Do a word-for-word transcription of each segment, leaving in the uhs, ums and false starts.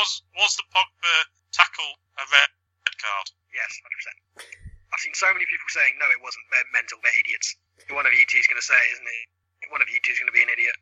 was was the Pogba tackle a red card? Yes, one hundred percent. I've seen so many people saying, no, it wasn't, they're mental, they're idiots. One of you two is going to say it, isn't it? One of you two is going to be an idiot.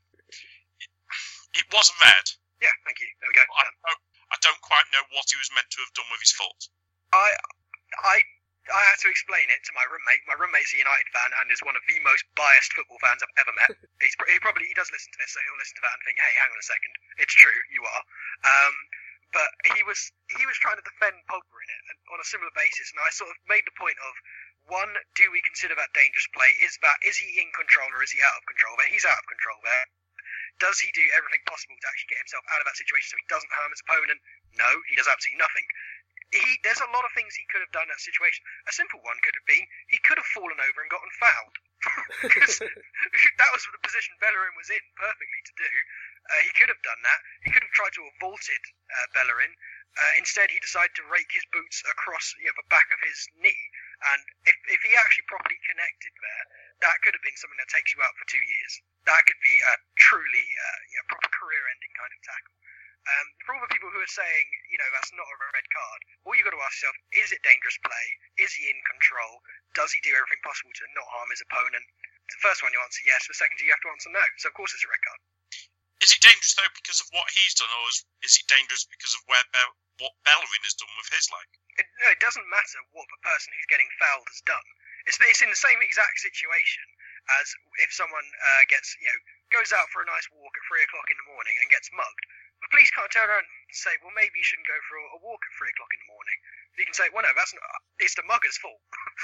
It wasn't red. Yeah, thank you. There we go. I don't, I don't quite know what he was meant to have done with his foot. I, I, I had to explain it to my roommate. My roommate's a United fan and is one of the most biased football fans I've ever met. He's, he probably he does listen to this, so he'll listen to that and think, hey, hang on a second, it's true, you are. Um, but he was he was trying to defend Pogba in it on a similar basis, and I sort of made the point of, one, do we consider that dangerous play? Is that is he in control or is he out of control there? He's out of control there. Does he do everything possible to actually get himself out of that situation so he doesn't harm his opponent? No, he does absolutely nothing. He, there's a lot of things he could have done in that situation. A simple one could have been, he could have fallen over and gotten fouled. Because that was the position Bellerin was in perfectly to do. Uh, he could have done that. He could have tried to have vaulted uh, Bellerin. Uh, instead, he decided to rake his boots across you know, the back of his knee. And if, if he actually properly connected there, that could have been something that takes you out for two years. That could be a truly uh, you know, proper career-ending kind of tackle. Um, for all the people who are saying, you know, that's not a red card, all you've got to ask yourself, is it dangerous play? Is he in control? Does he do everything possible to not harm his opponent? The first one you answer yes, the second you have to answer no. So of course it's a red card. Is it dangerous though because of what he's done, or is, is it dangerous because of where Be- what Bellerin has done with his leg? It, no, it doesn't matter what the person who's getting fouled has done. It's, it's in the same exact situation as if someone uh, gets, you know, goes out for a nice walk at three o'clock in the morning and gets mugged. The police can't turn around and say, well, maybe you shouldn't go for a walk at three o'clock in the morning. You can say, well, no, that's not, it's the mugger's fault.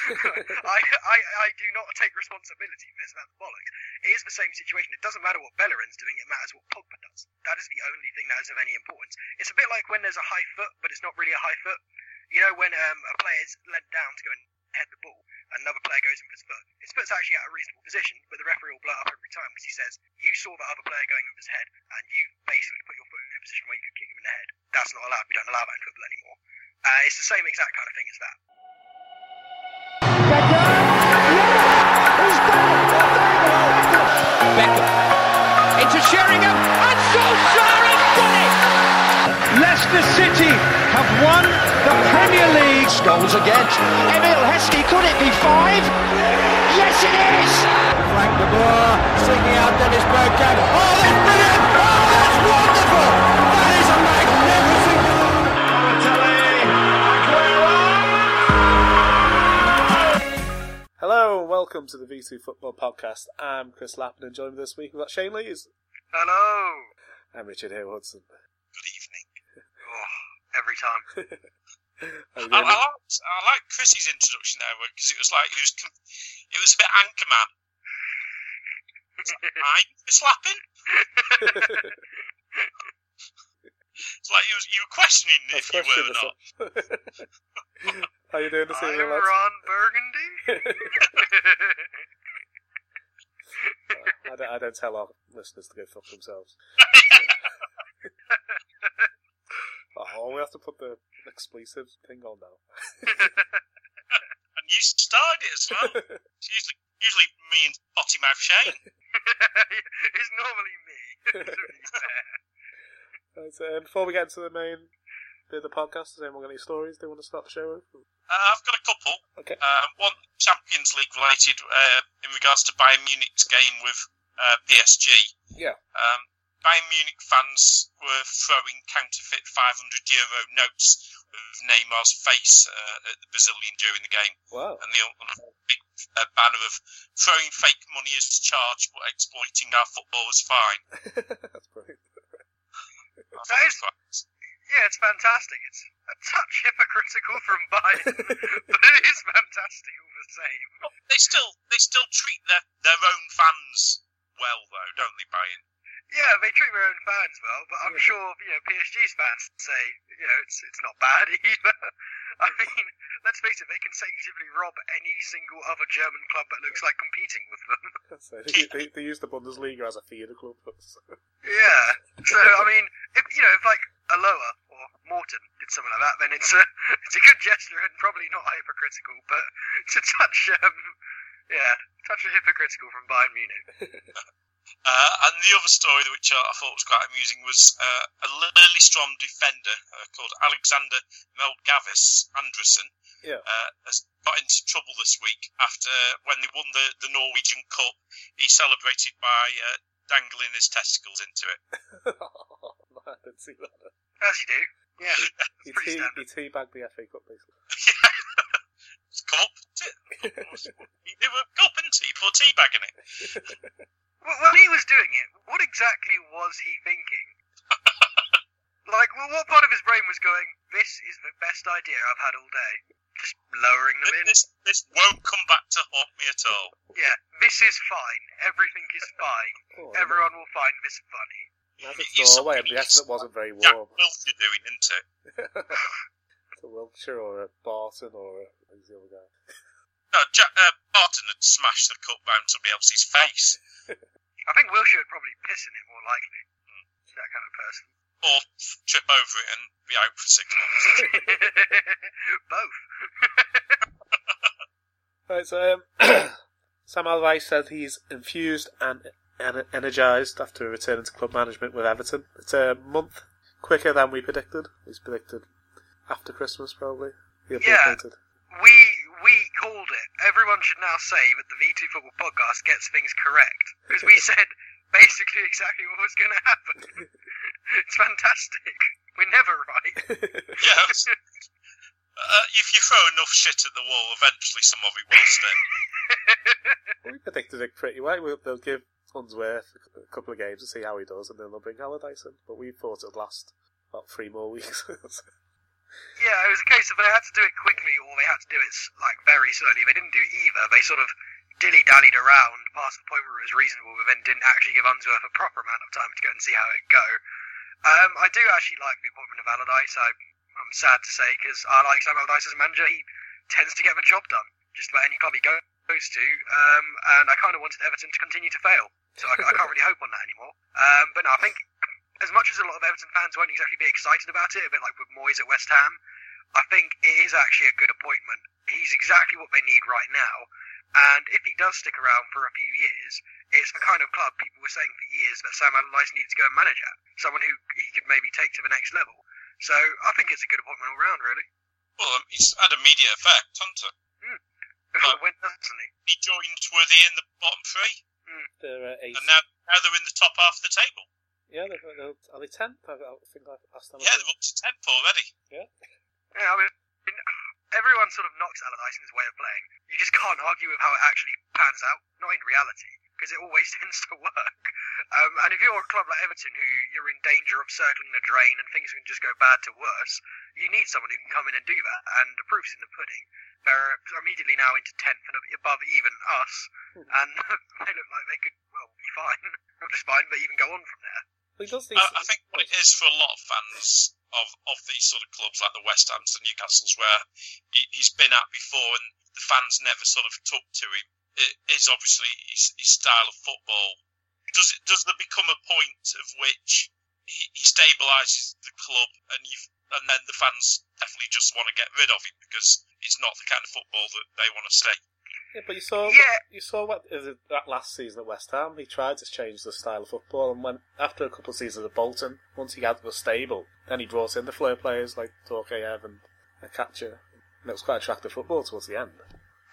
I, I, I do not take responsibility for this, that's bollocks. It is the same situation. It doesn't matter what Bellerin's doing, it matters what Pogba does. That is the only thing that is of any importance. It's a bit like when there's a high foot, but it's not really a high foot. You know, when um, a player is led down to go and head the ball, and another player goes in for his foot. His foot's actually at a reasonable position, but the referee will blow it up every time because he says, you saw that other player going with his head, and you basically put your foot in a position where you could kick him in the head. That's not allowed. We don't allow that in football anymore. Uh, it's the same exact kind of thing as that. Beckham into Sheringham, and Solskjaer has done it! Leicester City have won the Premier League. Goals again. Emil Heskey, could it be five? Yes, it is! Frank de Boer singing out Dennis Bergkamp. Oh, that's brilliant! Oh, that's wonderful! That is a magnificent goal! Hello and welcome to the V two Football Podcast. I'm Chris Lappin, and joined me this week we've got Shane Lees. Hello! I'm Richard Haywardson. Good evening. Oh, every time. I, I, liked, I liked Chrissy's introduction there because it was like it was it was a bit Anchorman. It's like, I'm Chris Lappin. It's like you was you were questioning if you were or not. How you doing this I'm evening, lads? Ron Burgundy. I, don't, I don't tell our listeners to go fuck themselves. Oh, we have to put the expletive thing on now. And you started it as well. It's usually, usually me and Potty Mouth Shane. It's normally me, to be fair. Right, so, um, before we get into the main bit of the podcast, has anyone got any stories they want to start the show with? Uh, I've got a couple. Okay. Uh, one Champions League related uh, in regards to Bayern Munich's game with uh, P S G. Yeah. Um, Bayern Munich fans were throwing counterfeit five hundred euro notes with Neymar's face uh, at the Brazilian during the game. Wow. And the on a big uh, banner of throwing fake money as charged but exploiting our football was fine. That's brilliant. That is, yeah, it's fantastic. It's a touch hypocritical from Bayern, but it is fantastic all the same. They still they still treat their, their own fans well, though, don't they, Bayern? Yeah, they treat their own fans well, but I'm sure, you know, P S G's fans say, you know, it's it's not bad either. I mean, let's face it, they consecutively rob any single other German club that looks like competing with them. So they, they, they use the Bundesliga as a feeder club. Yeah, so, I mean, if, you know, if, like, Aloha or Morton did something like that, then it's a, it's a good gesture and probably not hypocritical, but it's a touch, um, yeah, touch of hypocritical from Bayern Munich. Uh, and the other story, which I, I thought was quite amusing, was uh, a Lillestrøm defender uh, called Alexander Melgavis Andersen Yeah. uh, has got into trouble this week after when they won the, the Norwegian Cup. He celebrated by uh, dangling his testicles into it. Oh, I didn't see that. As you do. Yeah. He, It's pretty tea, standard. he teabagged the F A Cup, basically. It's cup. He did a cup and tea for teabagging it. Well, when he was doing it, what exactly was he thinking? Like, well, what part of his brain was going, this is the best idea I've had all day? Just lowering them in? This, this won't come back to haunt me at all. Yeah, this is fine. Everything is fine. Oh, Everyone will find this funny. As You- it's you Norway, I'm somebody- guessing it wasn't very Jack warm. Wilshere doing, isn't it? To Wiltshire or a Barton or a, who's the other guy? No, Jack, uh, Barton had smashed the cup round somebody else's face. I think Wilshere would probably piss in it more likely. That kind of person. Or trip over it and be out for six months. Both. Right, so um, Sam Allardyce said he's infused and en- energised after returning to club management with Everton. It's a month quicker than we predicted. He's predicted after Christmas, probably. He'll be Yeah. appointed. We we called it. Everyone should now say that the V two Football Podcast gets things correct. Because we said basically exactly what was going to happen. It's fantastic. We're never right. Yes. Uh, if you throw enough shit at the wall, eventually some of it will stay. We predicted it pretty well. We'll, they'll give Unsworth a couple of games to see how he does, and then they'll bring Allardyce in. But we thought it would last about three more weeks. Yeah, it was a case of they had to do it quickly or they had to do it like very slowly. They didn't do either. They sort of dilly-dallied around past the point where it was reasonable, but then didn't actually give Unsworth a proper amount of time to go and see how it go. Um, I do actually like the appointment of Allardyce. I, I'm sad to say, because I like Sam Allardyce as a manager. He tends to get the job done, just about any club he go, goes to. Um, and I kind of wanted Everton to continue to fail, so I, I can't really hope on that anymore. Um, but no, I think as much as a lot of Everton fans won't exactly be excited about it, a bit like with Moyes at West Ham, I think it is actually a good appointment. He's exactly what they need right now. And if he does stick around for a few years, it's the kind of club people were saying for years that Sam Allardyce needs to go and manage at. Someone who he could maybe take to the next level. So I think it's a good appointment all round, really. Well, um, he's had immediate effect, hasn't it? Mm. Right. When doesn't he? He joined, were they in the bottom three? Mm. They're uh, eight. And now, now they're in the top half of the table. Yeah, they're, they're, are they tenth? I, I think I asked them. Yeah, they're up to tenth already. Yeah, I mean, everyone sort of knocks Allardyce in his way of playing. You just can't argue with how it actually pans out, not in reality, because it always tends to work. Um, and if you're a club like Everton, who you're in danger of circling the drain and things can just go bad to worse, you need someone who can come in and do that. And the proof's in the pudding. They're immediately now into tenth and above even us, and they look like they could, well, be fine. Not just fine, but even go on from there. But he does these, I, I think what it is for a lot of fans of, of these sort of clubs like the West Hams, the Newcastles, where he, he's been at before and the fans never sort of took to him, it is obviously his, his style of football. Does it, does there become a point of which he, he stabilises the club and you've, and then the fans definitely just want to get rid of him because it's not the kind of football that they want to see? yeah, but you saw Yeah. you saw what is it, that last season at West Ham. He tried to change the style of football, and when after a couple of seasons at Bolton, once he had was stable, then he brought in the flair players like Torkayev and Akacha, and it was quite attractive football towards the end.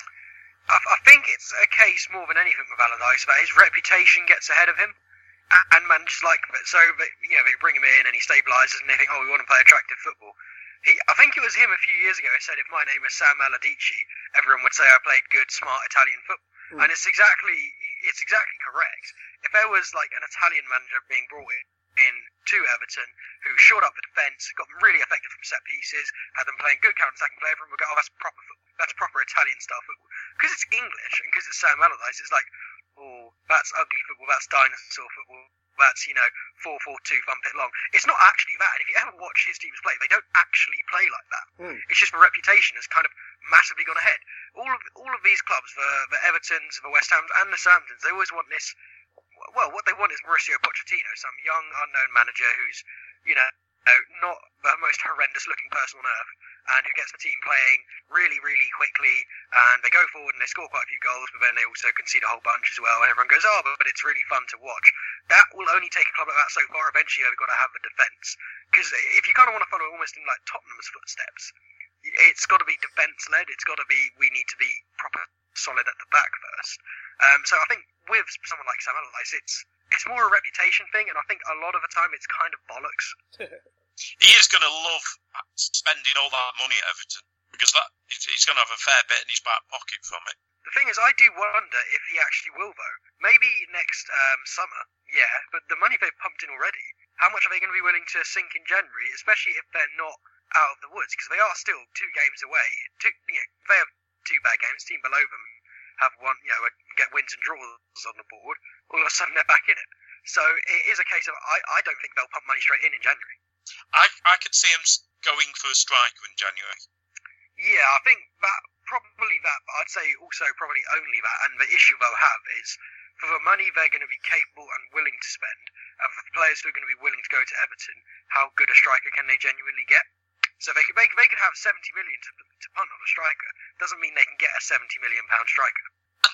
I, I think it's a case more than anything with Allardyce that his reputation gets ahead of him, and, and managers like it. So they, you know, they bring him in and he stabilises, and they think, oh, we want to play attractive football. He, I think it was him a few years ago who said, if my name was Sam Allardyce, everyone would say I played good, smart Italian football. Mm. And it's exactly, it's exactly correct. If there was like an Italian manager being brought in, in to Everton, who shored up the defence, got them really effective from set pieces, had them playing good counter-attacking play, everyone would go, oh, that's proper football. That's proper Italian style football. Because it's English, and because it's Sam Allardyce, it's like, oh, that's ugly football, that's dinosaur football, that's, you know, four four two, thump it long. It's not actually that. And if you ever watch his teams play, they don't actually play like that. Mm. It's just the reputation has kind of massively gone ahead. All of all of these clubs, the, the Evertons, the West Hams, and the Southamptons, they always want this. Well, what they want is Mauricio Pochettino, some young, unknown manager who's, you know, not the most horrendous looking person on earth, and who gets the team playing really, really quickly, and they go forward and they score quite a few goals, but then they also concede a whole bunch as well, and everyone goes, oh, but, but it's really fun to watch. That will only take a club like that so far. Eventually they've got to have a defence, because if you kind of want to follow almost in like Tottenham's footsteps, it's got to be defence-led, it's got to be, we need to be proper solid at the back first. Um, so I think with someone like Sam Allardyce, it's it's more a reputation thing, and I think a lot of the time it's kind of bollocks. He is going to love spending all that money at Everton, because that he's going to have a fair bit in his back pocket from it. The thing is, I do wonder if he actually will, though. Maybe next um, summer, yeah, but the money they've pumped in already, how much are they going to be willing to sink in January, especially if they're not out of the woods, because they are still two games away. Two, you know, they have two bad games, team below them have one, you know, get wins and draws on the board, all of a sudden they're back in it. So it is a case of, I, I don't think they'll pump money straight in in January. I I could see him going for a striker in January. Yeah, I think that, probably that, but I'd say also probably only that, and the issue they'll have is, for the money they're going to be capable and willing to spend, and for the players who are going to be willing to go to Everton, how good a striker can they genuinely get? So they could, they, they could have seventy million to, to punt on a striker. Doesn't mean they can get a seventy million pound striker.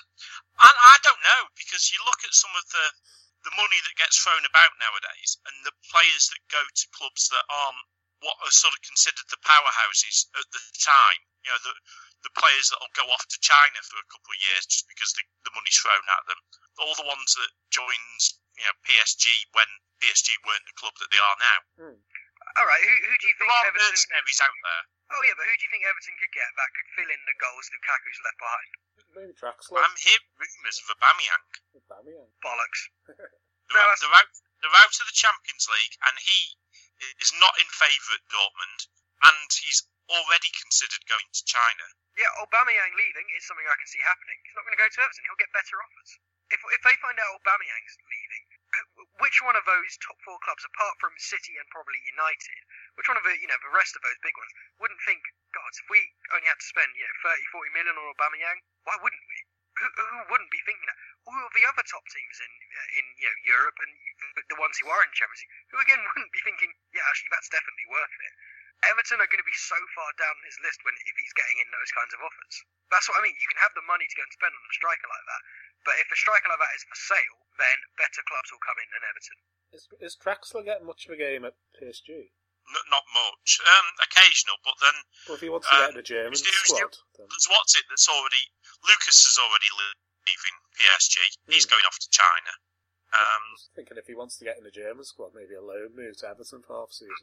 And I don't know, because you look at some of the the money that gets thrown about nowadays, and the players that go to clubs that aren't what are sort of considered the powerhouses at the time. You know, the the players that will go off to China for a couple of years just because the, the money's thrown at them. All the ones that joined, you know, P S G when P S G weren't the club that they are now. Hmm. All right, who, who do you think there are Everton... mercenaries out there. Oh yeah, but who do you think Everton could get that could fill in the goals Lukaku's left behind? Maybe Draxler. I'm hearing rumours of Aubameyang. Aubameyang. Bollocks. They're, No, out, they're, out, they're out of the Champions League, and he is not in favour at Dortmund, and he's already considered going to China. Yeah, Aubameyang leaving is something I can see happening. He's not going to go to Everton. He'll get better offers. If if they find out Aubameyang's leaving, which one of those top four clubs, apart from City and probably United, which one of the, you know, the rest of those big ones, wouldn't think, God, if we only had to spend, you know, thirty, forty million on Aubameyang, why wouldn't we? Who, who wouldn't be thinking that? All of the other top teams in, in you know, Europe and the ones who are in Champions League, who again wouldn't be thinking, yeah, actually that's definitely worth it. Everton are going to be so far down his list when if he's getting in those kinds of offers. That's what I mean. You can have the money to go and spend on a striker like that, but if a striker like that is for sale, then better clubs will come in than Everton. Is, is Draxler getting much of a game at P S G? N- not much. Um, occasional, but then... Well, if he wants to uh, get in the German who's, who's, squad... Then... There's what's it that's already... Lucas is already leaving P S G. He's Hmm. going off to China. Um, I was thinking if he wants to get in the German squad, maybe a loan move to Everton for half season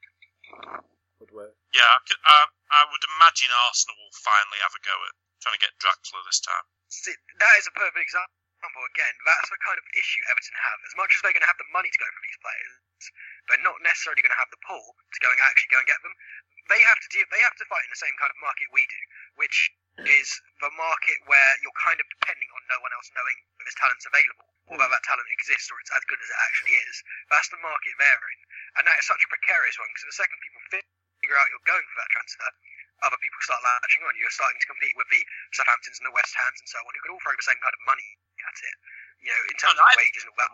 would work. yeah, I, could- uh, I would imagine Arsenal will finally have a go at trying to get Draxler this time. See, that is a perfect example. Again, that's the kind of issue Everton have. As much as they're going to have the money to go for these players, they're not necessarily going to have the pull to go and actually go and get them. They have to do, they have to fight in the same kind of market we do, which is the market where you're kind of depending on no one else knowing that this talent's available, or that that talent exists, or it's as good as it actually is. That's the market they're in, and that is such a precarious one, because the second people figure out you're going for that transfer, other people start latching on. You're starting to compete with the Southamptons and the West Hams and so on, who can all throw the same kind of money at it, you know, in terms Oh, no, of I- wages and all that.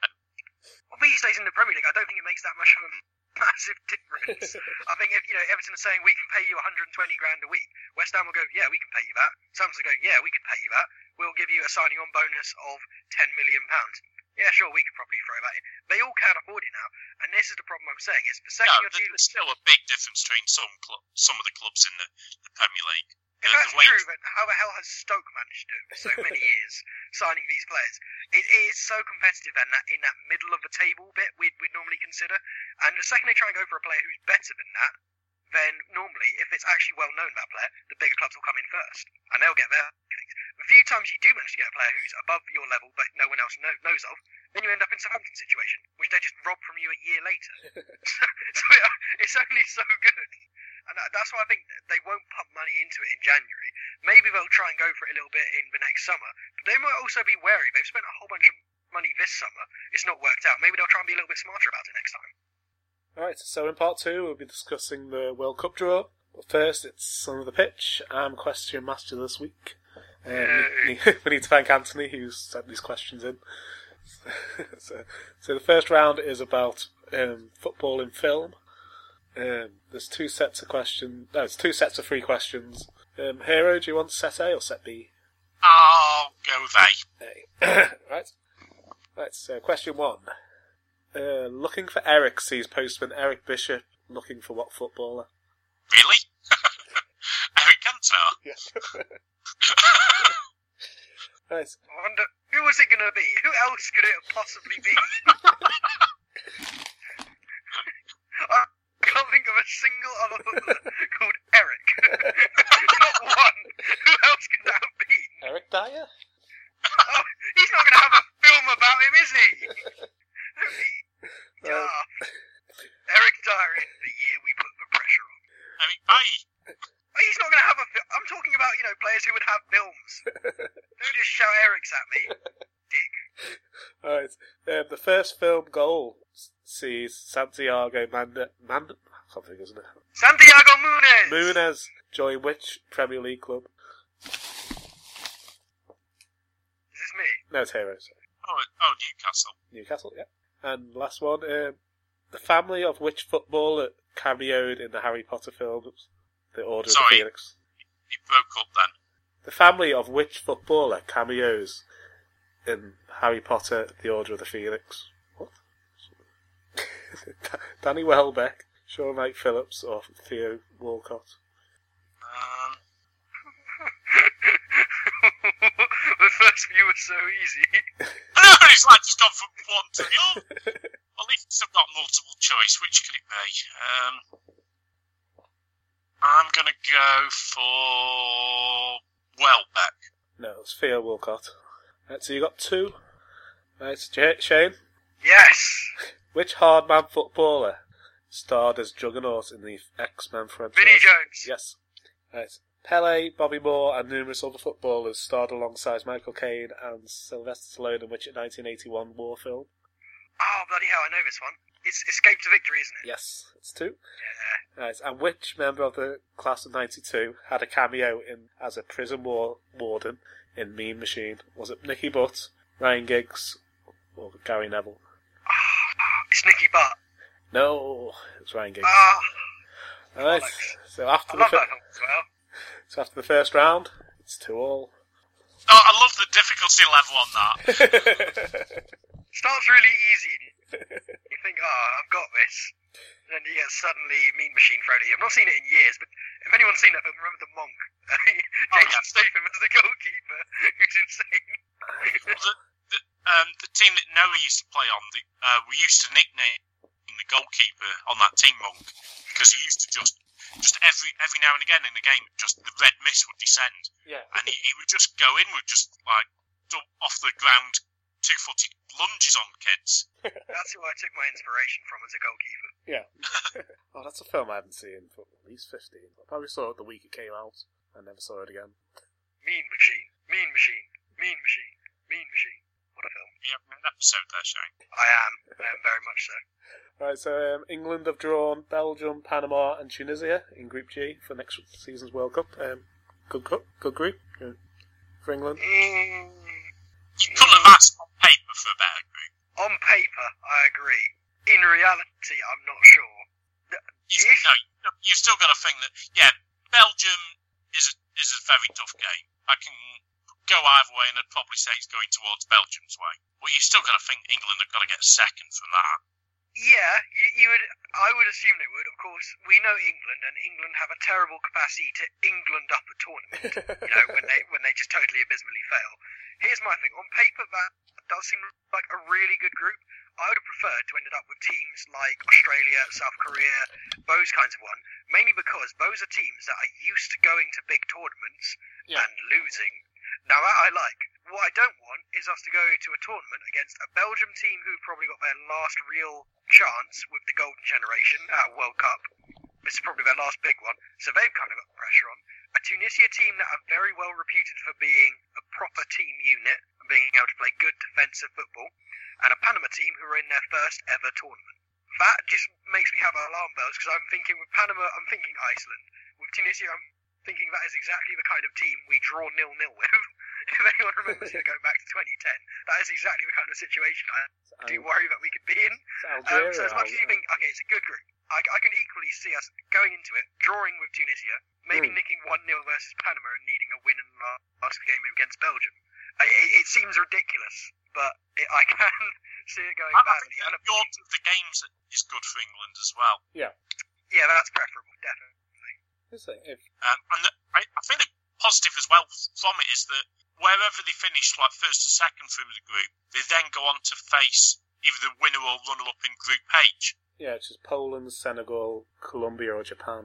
Well, these days in the Premier League, I don't think it makes that much of a massive difference. I think if, you know, Everton are saying we can pay you one hundred twenty grand a week, West Ham will go, yeah, we can pay you that. Southampton will go, yeah, we can pay you that. We'll give you a signing on bonus of ten million pounds. Yeah, sure, we could probably throw that in. They all can afford it now, and this is the problem I'm saying, is the second No, you're there's dealing... still a big difference between some cl- some of the clubs in the, the Premier League. If The- that's the way- true, then how the hell has Stoke managed to do it for so many years, signing these players? It, it is so competitive in that, in that middle of the table bit we'd, we'd normally consider, and the second they try and go for a player who's better than that, then normally, if it's actually well known, that player, the bigger clubs will come in first, and they'll get their things. The few times you do manage to get a player who's above your level but no one else know, knows of, then you end up in Southampton's situation, which they just rob from you a year later. so so it, it's only so good. And that, that's why I think they won't pump money into it in January. Maybe they'll try and go for it a little bit in the next summer, but they might also be wary. They've spent a whole bunch of money this summer. It's not worked out. Maybe they'll try and be a little bit smarter about it next time. Alright, so in part two we'll be discussing the World Cup draw. But first it's Son of the Pitch. I'm Question Master this week. Um, we, we need to thank Anthony who's sent these questions in. so, so the first round is about um, football in film. Um, there's two sets of questions. No, it's two sets of three questions. Um, Hero, do you want set A or set B? I'll go they. A. right. Right. So, question one. Uh, looking for Eric sees postman Eric Bishop looking for what footballer? Really? Eric Cantona? Yes. Right. I wonder, who was it going to be? Who else could it have possibly be? I can't think of a single other footballer called Eric. Not one. Who else could that have been? Eric Dyer? Oh, he's not going to have a film about him, is he? Uh, Ah. Eric Dyer is the year we put the pressure on. Eric Bay? Oh, he's not going to have a film. I'm talking about, you know, players who would have films. Don't just shout Eric's at me, dick. Alright. Um, the first film goal sees Santiago Manda... Manda... Something, isn't it? Santiago Munez! Munez join which Premier League club? Is this me? No, it's Hero, sorry. Oh, oh, Newcastle. Newcastle, yeah. And last one, um, the family of which footballer cameoed in the Harry Potter films? The Order Sorry. of the Phoenix. He broke up then. The family of which footballer cameos in Harry Potter, The Order of the Phoenix? What? Danny Welbeck, Sean Knight Phillips, or Theo Walcott? Um, The first few were so easy. it's like just gone from one to the other. At least I've got multiple choice. Which could it be? Um, I'm going to go for Welbeck. No, it's Theo Walcott. Right, so you got two. Right, J- Shane? Yes! Which hardman footballer starred as Juggernaut in the X-Men franchise? Vinnie Jones. Yes. Right. Pele, Bobby Moore, and numerous other footballers starred alongside Michael Caine and Sylvester Stallone in which nineteen eighty-one war film? Oh, bloody hell, I know this one. It's Escape to Victory, isn't it? Yes, it's two. Yeah. Right, and which member of the class of ninety-two had a cameo in as a prison war warden in Mean Machine? Was it Nicky Butt, Ryan Giggs, or Gary Neville? Oh, it's Nicky Butt. No, it's Ryan Giggs. Ah, Alright, so after I the love fir- that film as well. so after the first round, it's two all. Oh, I love the difficulty level on that. Starts really easy, and you think, oh, I've got this. And then you get suddenly Mean Machine thrown at you. I've not seen it in years, but if anyone's seen that film, remember the monk. Jason yeah. Statham as the goalkeeper, who's insane. the, the, um, the team that Noah used to play on, the, uh, we used to nickname the goalkeeper on that team Monk because he used to just, just every every now and again in the game, just the red mist would descend, Yeah. and he, he would just go in with just like dump off the ground two-footed lunges on kids. That's who I took my inspiration from as a goalkeeper. Yeah. Oh, that's a film I haven't seen for at least fifteen. I probably saw it the week it came out. I never saw it again. Mean Machine, Mean Machine, Mean Machine, Mean Machine. What a film. You have an episode there, Shane. I am. I am very much so. Right, so um, England have drawn Belgium, Panama, and Tunisia in Group G for next season's World Cup. Um, good, good, good group uh, for England. Mm, You couldn't have asked on paper for a better group. on paper, I agree. In reality, I'm not sure. The, You, the issue, no, you've still got to think that, yeah, Belgium is a, is a very tough game. I can go either way, and I'd probably say it's going towards Belgium's way. But you've still got to think England have got to get a second from that. yeah, you, you would. I would assume they would. Of course, we know England, and England have a terrible capacity to England up a tournament. You know, when they when they just totally abysmally fail. Here's my thing. On paper, that does seem like a really good group. I would have preferred to end up with teams like Australia, South Korea, those kinds of one. Mainly because those are teams that are used to going to big tournaments Yeah. and losing. Now that I like. What I don't want is us to go to a tournament against a Belgium team who probably got their last real chance with the Golden Generation at World Cup. This is probably their last big one, so they've kind of got pressure on. A Tunisia team that are very well reputed for being a proper team unit and being able to play good defensive football, and a Panama team who are in their first ever tournament. That just makes me have alarm bells because I'm thinking with Panama, I'm thinking Iceland. With Tunisia, I'm thinking that is exactly the kind of team we draw nil-nil with. If anyone remembers it going back to twenty ten, that is exactly the kind of situation I do worry that we could be in. It's Um, Algeria. so as much as you think, okay, it's a good group, I, I can equally see us going into it, drawing with Tunisia, maybe Mm. nicking one nil versus Panama and needing a win in the last game against Belgium. I, it, it seems ridiculous, but it, I can see it going I, I badly. think And the order of the games is good for England as well. Yeah. yeah, that's preferable, definitely. Is it? If, Um, and the, I, I think the positive as well from it is that wherever they finish, like first or second through the group, they then go on to face either the winner or runner-up in Group H. yeah, it's just Poland, Senegal, Colombia, or Japan.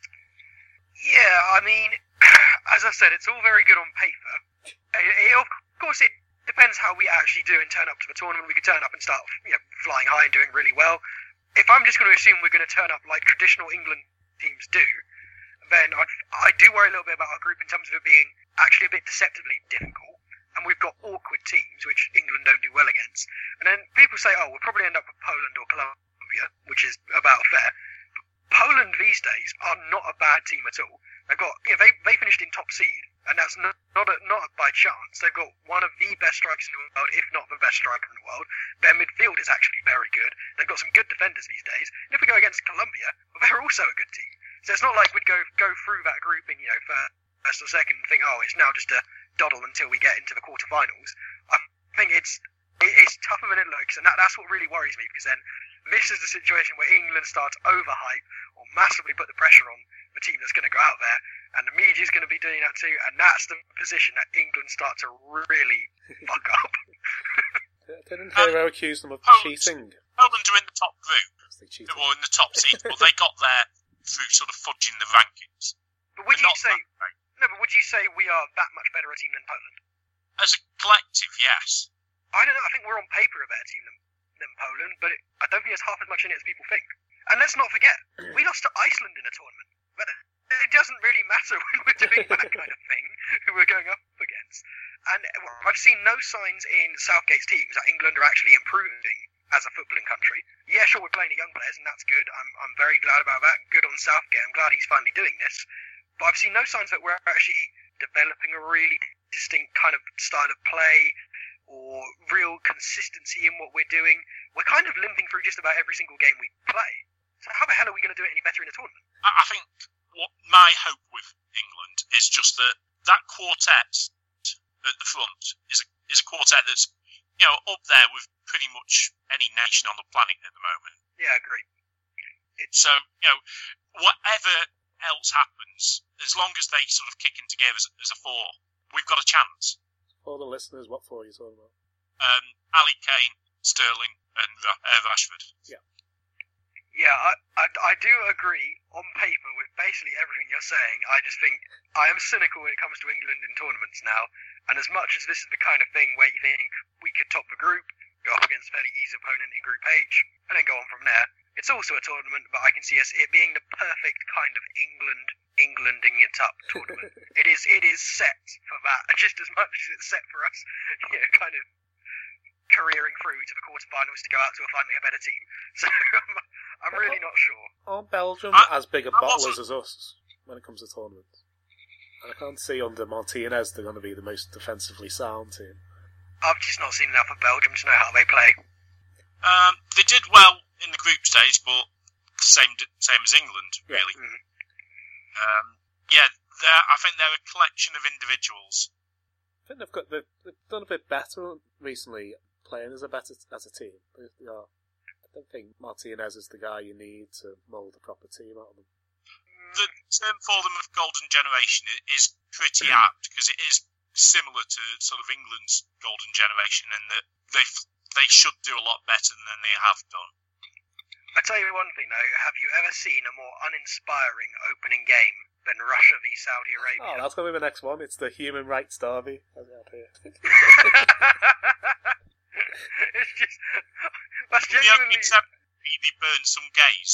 Yeah, I mean, as I said, it's all very good on paper. It, it, of course, it depends how we actually do and turn up to the tournament. We could turn up and start, you know, flying high and doing really well. If I'm just going to assume we're going to turn up like traditional England teams do, then I'd, I do worry a little bit about our group in terms of it being actually a bit deceptively difficult. And we've got awkward teams, which England don't do well against. And then people say, oh, we'll probably end up with Poland or Colombia, which is about fair. Poland these days are not a bad team at all. They've got, you know, they they finished in top seed, and that's not not, a, not by chance. They've got one of the best strikers in the world, if not the best striker in the world. Their midfield is actually very good. They've got some good defenders these days. And if we go against Colombia, well, they're also a good team. So it's not like we'd go go through that group in, you know, first or second and think, oh, it's now just a doddle until we get into the quarterfinals. I think it's it, it's tougher than it looks, and that, that's what really worries me, because then this is the situation where England starts overhype or massively put the pressure on the team that's going to go out there, and the media's going to be doing that too, and that's the position that England start to really fuck up. Didn't Hero accuse them of Poland- cheating? Poland are in the top group, They cheated. or in the top seed, but they got there through sort of fudging the rankings. But would They're you not say that great. no? But would you say we are that much better a team than Poland? As a collective, yes. I don't know. I think we're on paper a better team than, than Poland, but it, I don't think there's half as much in it as people think. And let's not forget, we lost to Iceland in a tournament. But it doesn't really matter when we're doing that kind of thing, who we're going up against. And I've seen no signs in Southgate's teams that England are actually improving as a footballing country. Yeah, sure, we're playing the young players, and that's good. I'm, I'm very glad about that. Good on Southgate. I'm glad he's finally doing this. But I've seen no signs that we're actually developing a really distinct kind of style of play or real consistency in what we're doing. We're kind of limping through just about every single game we play. So how the hell are we going to do it any better in a tournament? I I think what my hope with England is just that that quartet at the front is a, is a quartet that's, you know, up there with pretty much any nation on the planet at the moment. Yeah, I agree. So, you know, whatever else happens, as long as they sort of kick in together as, as a four, we've got a chance. For the listeners, what for are you talking about? Um, Ali Kane, Sterling, and Ra- uh, Rashford. Yeah. Yeah, I, I, I do agree on paper with basically everything you're saying. I just think I am cynical when it comes to England in tournaments now. And as much as this is the kind of thing where you think we could top the group, go up against a fairly easy opponent in Group H, and then go on from there, it's also a tournament, but I can see us it being the perfect kind of England, Englanding it up tournament. it is it is set for that, just as much as it's set for us, you know, kind of careering through to the quarterfinals to go out to a finally a better team. So I'm, I'm really not sure. Are Belgium I- as big a I bottlers wasn't- as us when it comes to tournaments? And I can't see under Martinez they're going to be the most defensively sound team. I've just not seen enough of Belgium to know how they play. Um, they did well in the group stage, but same same as England, really. Mm. Um, yeah, they're, I think they're a collection of individuals. I think they've got they've, they've done a bit better recently, playing as a better as a team. They, they are, I don't think Martinez is the guy you need to mould a proper team out of them. The term for them of golden generation i- is pretty apt, because it is similar to sort of England's golden generation in that they they should do a lot better than they have done. I tell you one thing though, have you ever seen a more uninspiring opening game than Russia v Saudi Oh, Arabia? that's going to be the next one. It's the human rights derby. As we have here. It's just that's The genuinely opening ceremony, they burn some gays.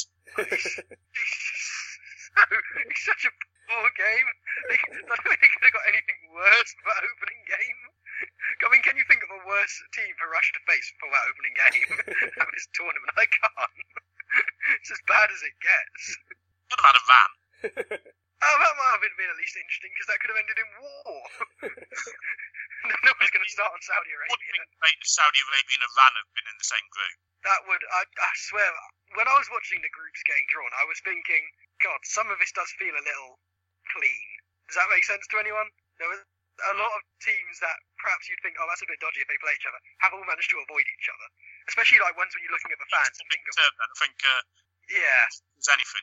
so, it's such a poor game. They, I don't think they could have got anything worse for that opening game. I mean, can you think of a worse team for Russia to face for that opening game of this tournament? I can't. It's as bad as it gets. Could have had a van. Oh, that might have been, been at least interesting, because that could have ended in war. No one's going to start on Saudi Would Arabia. think Saudi Arabia and Iran have been in the same group. That would, I, I swear, when I was watching the groups getting drawn, I was thinking, God, some of this does feel a little clean. Does that make sense to anyone? There was a lot of teams that perhaps you'd think, oh, that's a bit dodgy if they play each other, have all managed to avoid each other. Especially like ones when you're looking at the fans and think of... I think, uh, yeah. There's anything.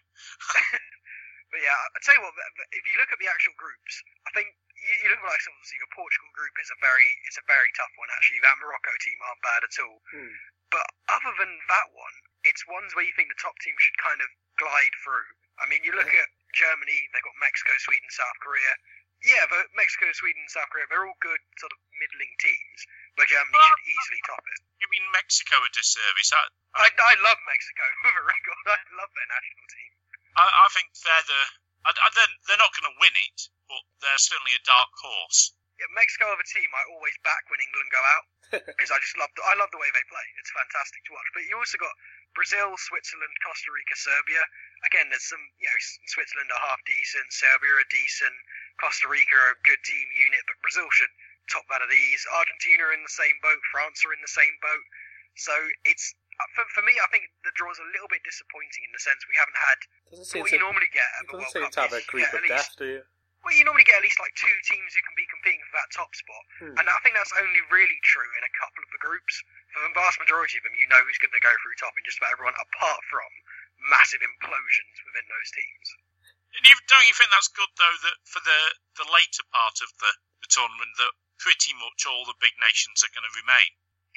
But yeah, I'll tell you what, if you look at the actual groups, I think you, you look like obviously the Portugal group is a very it's a very tough one actually. That Morocco team aren't bad at all. Hmm. But other than that one, it's ones where you think the top team should kind of glide through. I mean, you look at Germany, they've got Mexico, Sweden, South Korea. Yeah, but Mexico, Sweden, South Korea, they're all good sort of middling teams, but Germany well, should easily top it. You mean Mexico a disservice? I, I, I love Mexico, for the record. I love their national team. I, I think they're the... I, I, they're, they're not going to win it, but they're certainly a dark horse. Yeah, Mexico are the team I always back when England go out, because I just love the, I love the way they play. It's fantastic to watch. But you also got Brazil, Switzerland, Costa Rica, Serbia. Again, there's some, you know, Switzerland are half decent, Serbia are decent, Costa Rica are a good team unit, but Brazil should top that of these. Argentina are in the same boat, France are in the same boat. So it's, for, for me, I think the draw's a little bit disappointing in the sense we haven't had Doesn't what seem you to, normally get at it the doesn't World seem Cup. to have a is group you get of at least- death, do you? Well, you normally get at least like two teams who can be competing for that top spot. Hmm. And I think that's only really true in a couple of the groups. For the vast majority of them, you know who's going to go through top in just about everyone, apart from massive implosions within those teams. And you, don't you think that's good, though, that for the, the later part of the, the tournament, that pretty much all the big nations are going to remain?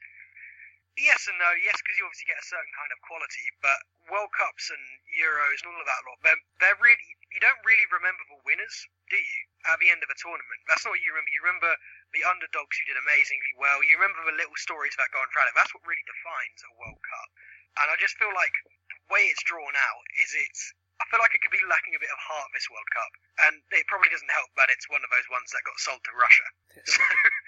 Yes and no. Yes, because you obviously get a certain kind of quality, but World Cups and Euros and all of that lot, they're, they're really, you don't really remember the winners, do you, at the end of a tournament? That's not what you remember. You remember the underdogs who did amazingly well. You remember the little stories that go on throughout it. That's what really defines a World Cup. And I just feel like the way it's drawn out is it's, I feel like it could be lacking a bit of heart this World Cup. And it probably doesn't help that it's one of those ones that got sold to Russia. So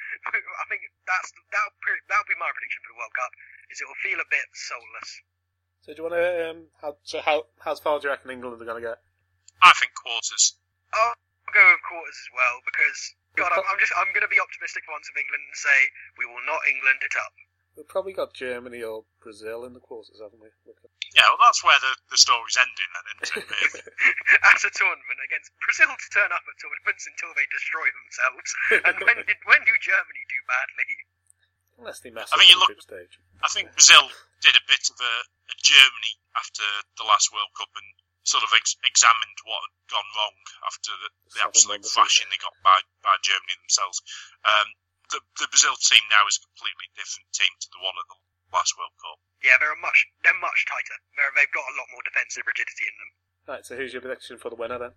I think that's that'll, that'll be my prediction for the World Cup, is it will feel a bit soulless. So do you want to, um, how, so how, how far do you reckon England are going to get? I think quarters. I'll go with quarters as well, because, God, I'm, I'm just, I'm going to be optimistic for once of England and say, we will not England it up. We've probably got Germany or Brazil in the quarters, haven't we? Yeah, well, that's where the, the story's ending, then, isn't it, really? At a tournament against Brazil to turn up at tournaments until they destroy themselves. And when did, when do Germany do badly? Unless they mess I up mean, in you the look- group stage. I think Brazil did a bit of a, a Germany after the last World Cup and sort of ex- examined what had gone wrong after the, the Seven absolute wonderful. thrashing they got by, by Germany themselves. Um, the, the Brazil team now is a completely different team to the one at the last World Cup. Yeah, they're a much, they're much tighter. They're, they've got a lot more defensive rigidity in them. Right, so who's your prediction for the winner then?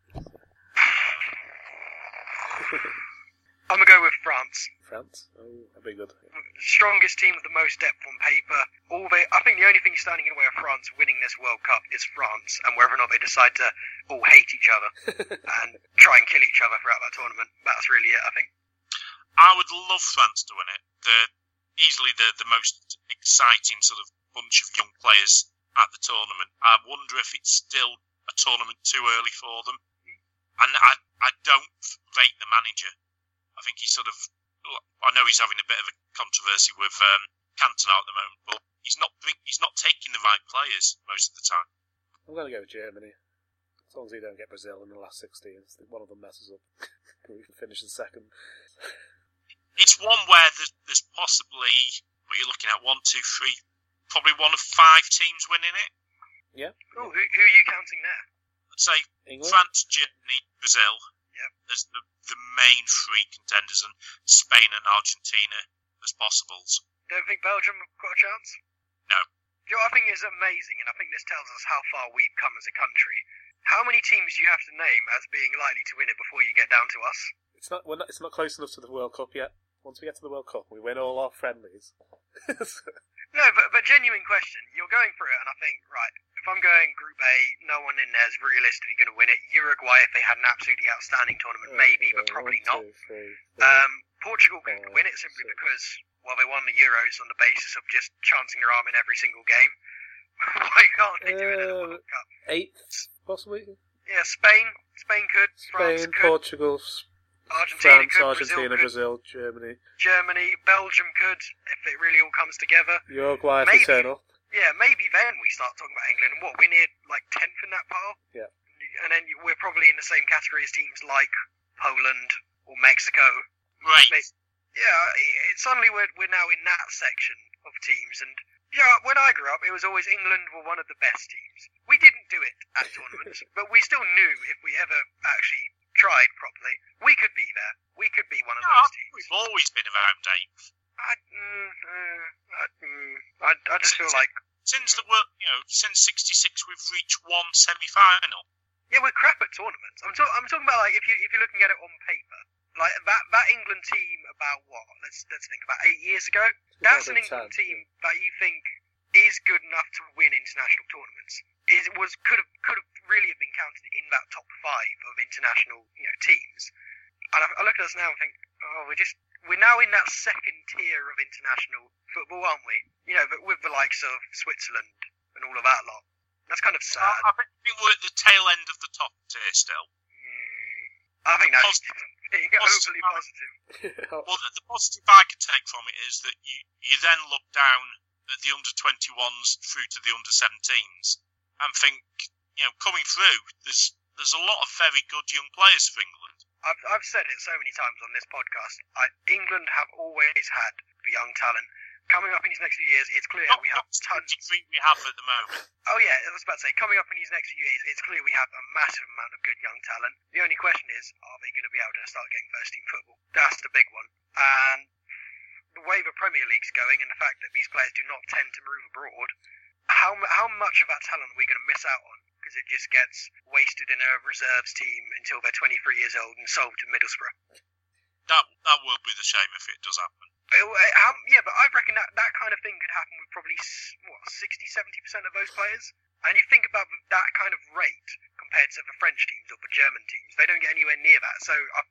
I'm going to go with France. France? Oh, that'd be good. Strongest team with the most depth on paper. All they, I think the only thing standing in the way of France winning this World Cup is France, and whether or not they decide to all hate each other and try and kill each other throughout that tournament. That's really it, I think. I would love France to win it. They're easily the, the most exciting sort of bunch of young players at the tournament. I wonder if it's still a tournament too early for them. And I, I don't rate the manager. I think he's sort of, I know he's having a bit of a controversy with um, Cantona at the moment, but he's not he's not taking the right players most of the time. I'm going to go with Germany. As long as they don't get Brazil in the last sixteen. I think one of them messes up. We can finish in second. It's one where there's, there's possibly, what you're looking at, one, two, three, probably one of five teams winning it. Yeah. Oh, who, who are you counting there? I'd say England? France, Germany, Brazil Yep. as the, the main three contenders, and Spain and Argentina as possibles. Don't think Belgium have got a chance? No. Do you know what I think is amazing, and I think this tells us how far we've come as a country? How many teams do you have to name as being likely to win it before you get down to us? It's not, we're not. It's not close enough to the World Cup yet. Once we get to the World Cup, we win all our friendlies. No, but but genuine question. You're going through it, and I think, right, if I'm going Group A, no one in there is realistically going to win it. Uruguay, if they had an absolutely outstanding tournament, maybe, but probably One, not. two, three, four. Um, Portugal could five, win it simply six. because, well, they won the Euros on the basis of just chancing their arm in every single game. Why can't they do it in the Uh, World Cup? Eighth, possibly. Yeah, Spain. Spain could. France Spain, could. Portugal, Argentina France, could. Argentina, Brazil, Brazil, Germany, could. Germany. Belgium could, if it really all comes together. Uruguay if Maybe. they turn up. Yeah, maybe then we start talking about England. And what, we're near like tenth in that pile? Yeah. And then we're probably in the same category as teams like Poland or Mexico. Right. Yeah, it, suddenly we're, we're now in that section of teams. And yeah, when I grew up, it was always England were one of the best teams. We didn't do it at tournaments, but we still knew if we ever actually tried properly, we could be there. We could be one of No, those teams. we've always been around eighth. I, mm, uh, I, mm, I, I just feel like... Since the world, you know, since sixty-six, we've reached one semi-final. Yeah, we're crap at tournaments. I'm, talk- I'm talking about, like, if, you, if you're looking at it on paper, like, that, that England team about, what, let's, let's think, about eight years ago? That's an England team that you think is good enough to win international tournaments. Is was could have could have really have been counted in that top five of international, you know, teams. And I, I look at us now and think, oh, we're just we're now in that second tier of international football, aren't we? You know, but with the likes of Switzerland and all of that lot. That's kind of sad. I, I think we're at the tail end of the top tier still. Mm, I think that's Positive. being overly positive. Well, the, the positive I could take from it is that you, you then look down at the under twenty-ones through to the under seventeens and think, you know, coming through, there's there's a lot of very good young players for England. I've I've said it so many times on this podcast. I, England have always had the young talent. Coming up in these next few years, it's clear Not, we have not to the tons. degree we have at the moment. Oh yeah, I was about to say, coming up in these next few years, it's clear we have a massive amount of good young talent. The only question is, are they going to be able to start getting first team football? That's the big one. And the way the Premier League's going, and the fact that these players do not tend to move abroad, how how much of that talent are we going to miss out on? Because it just gets wasted in a reserves team until they're twenty-three years old and sold to Middlesbrough. That that will be the shame if it does happen. It, how, yeah, but I reckon that that kind of thing could happen with probably what sixty, seventy percent of those players. And you think about that kind of rate compared to the French teams or the German teams, they don't get anywhere near that. So uh,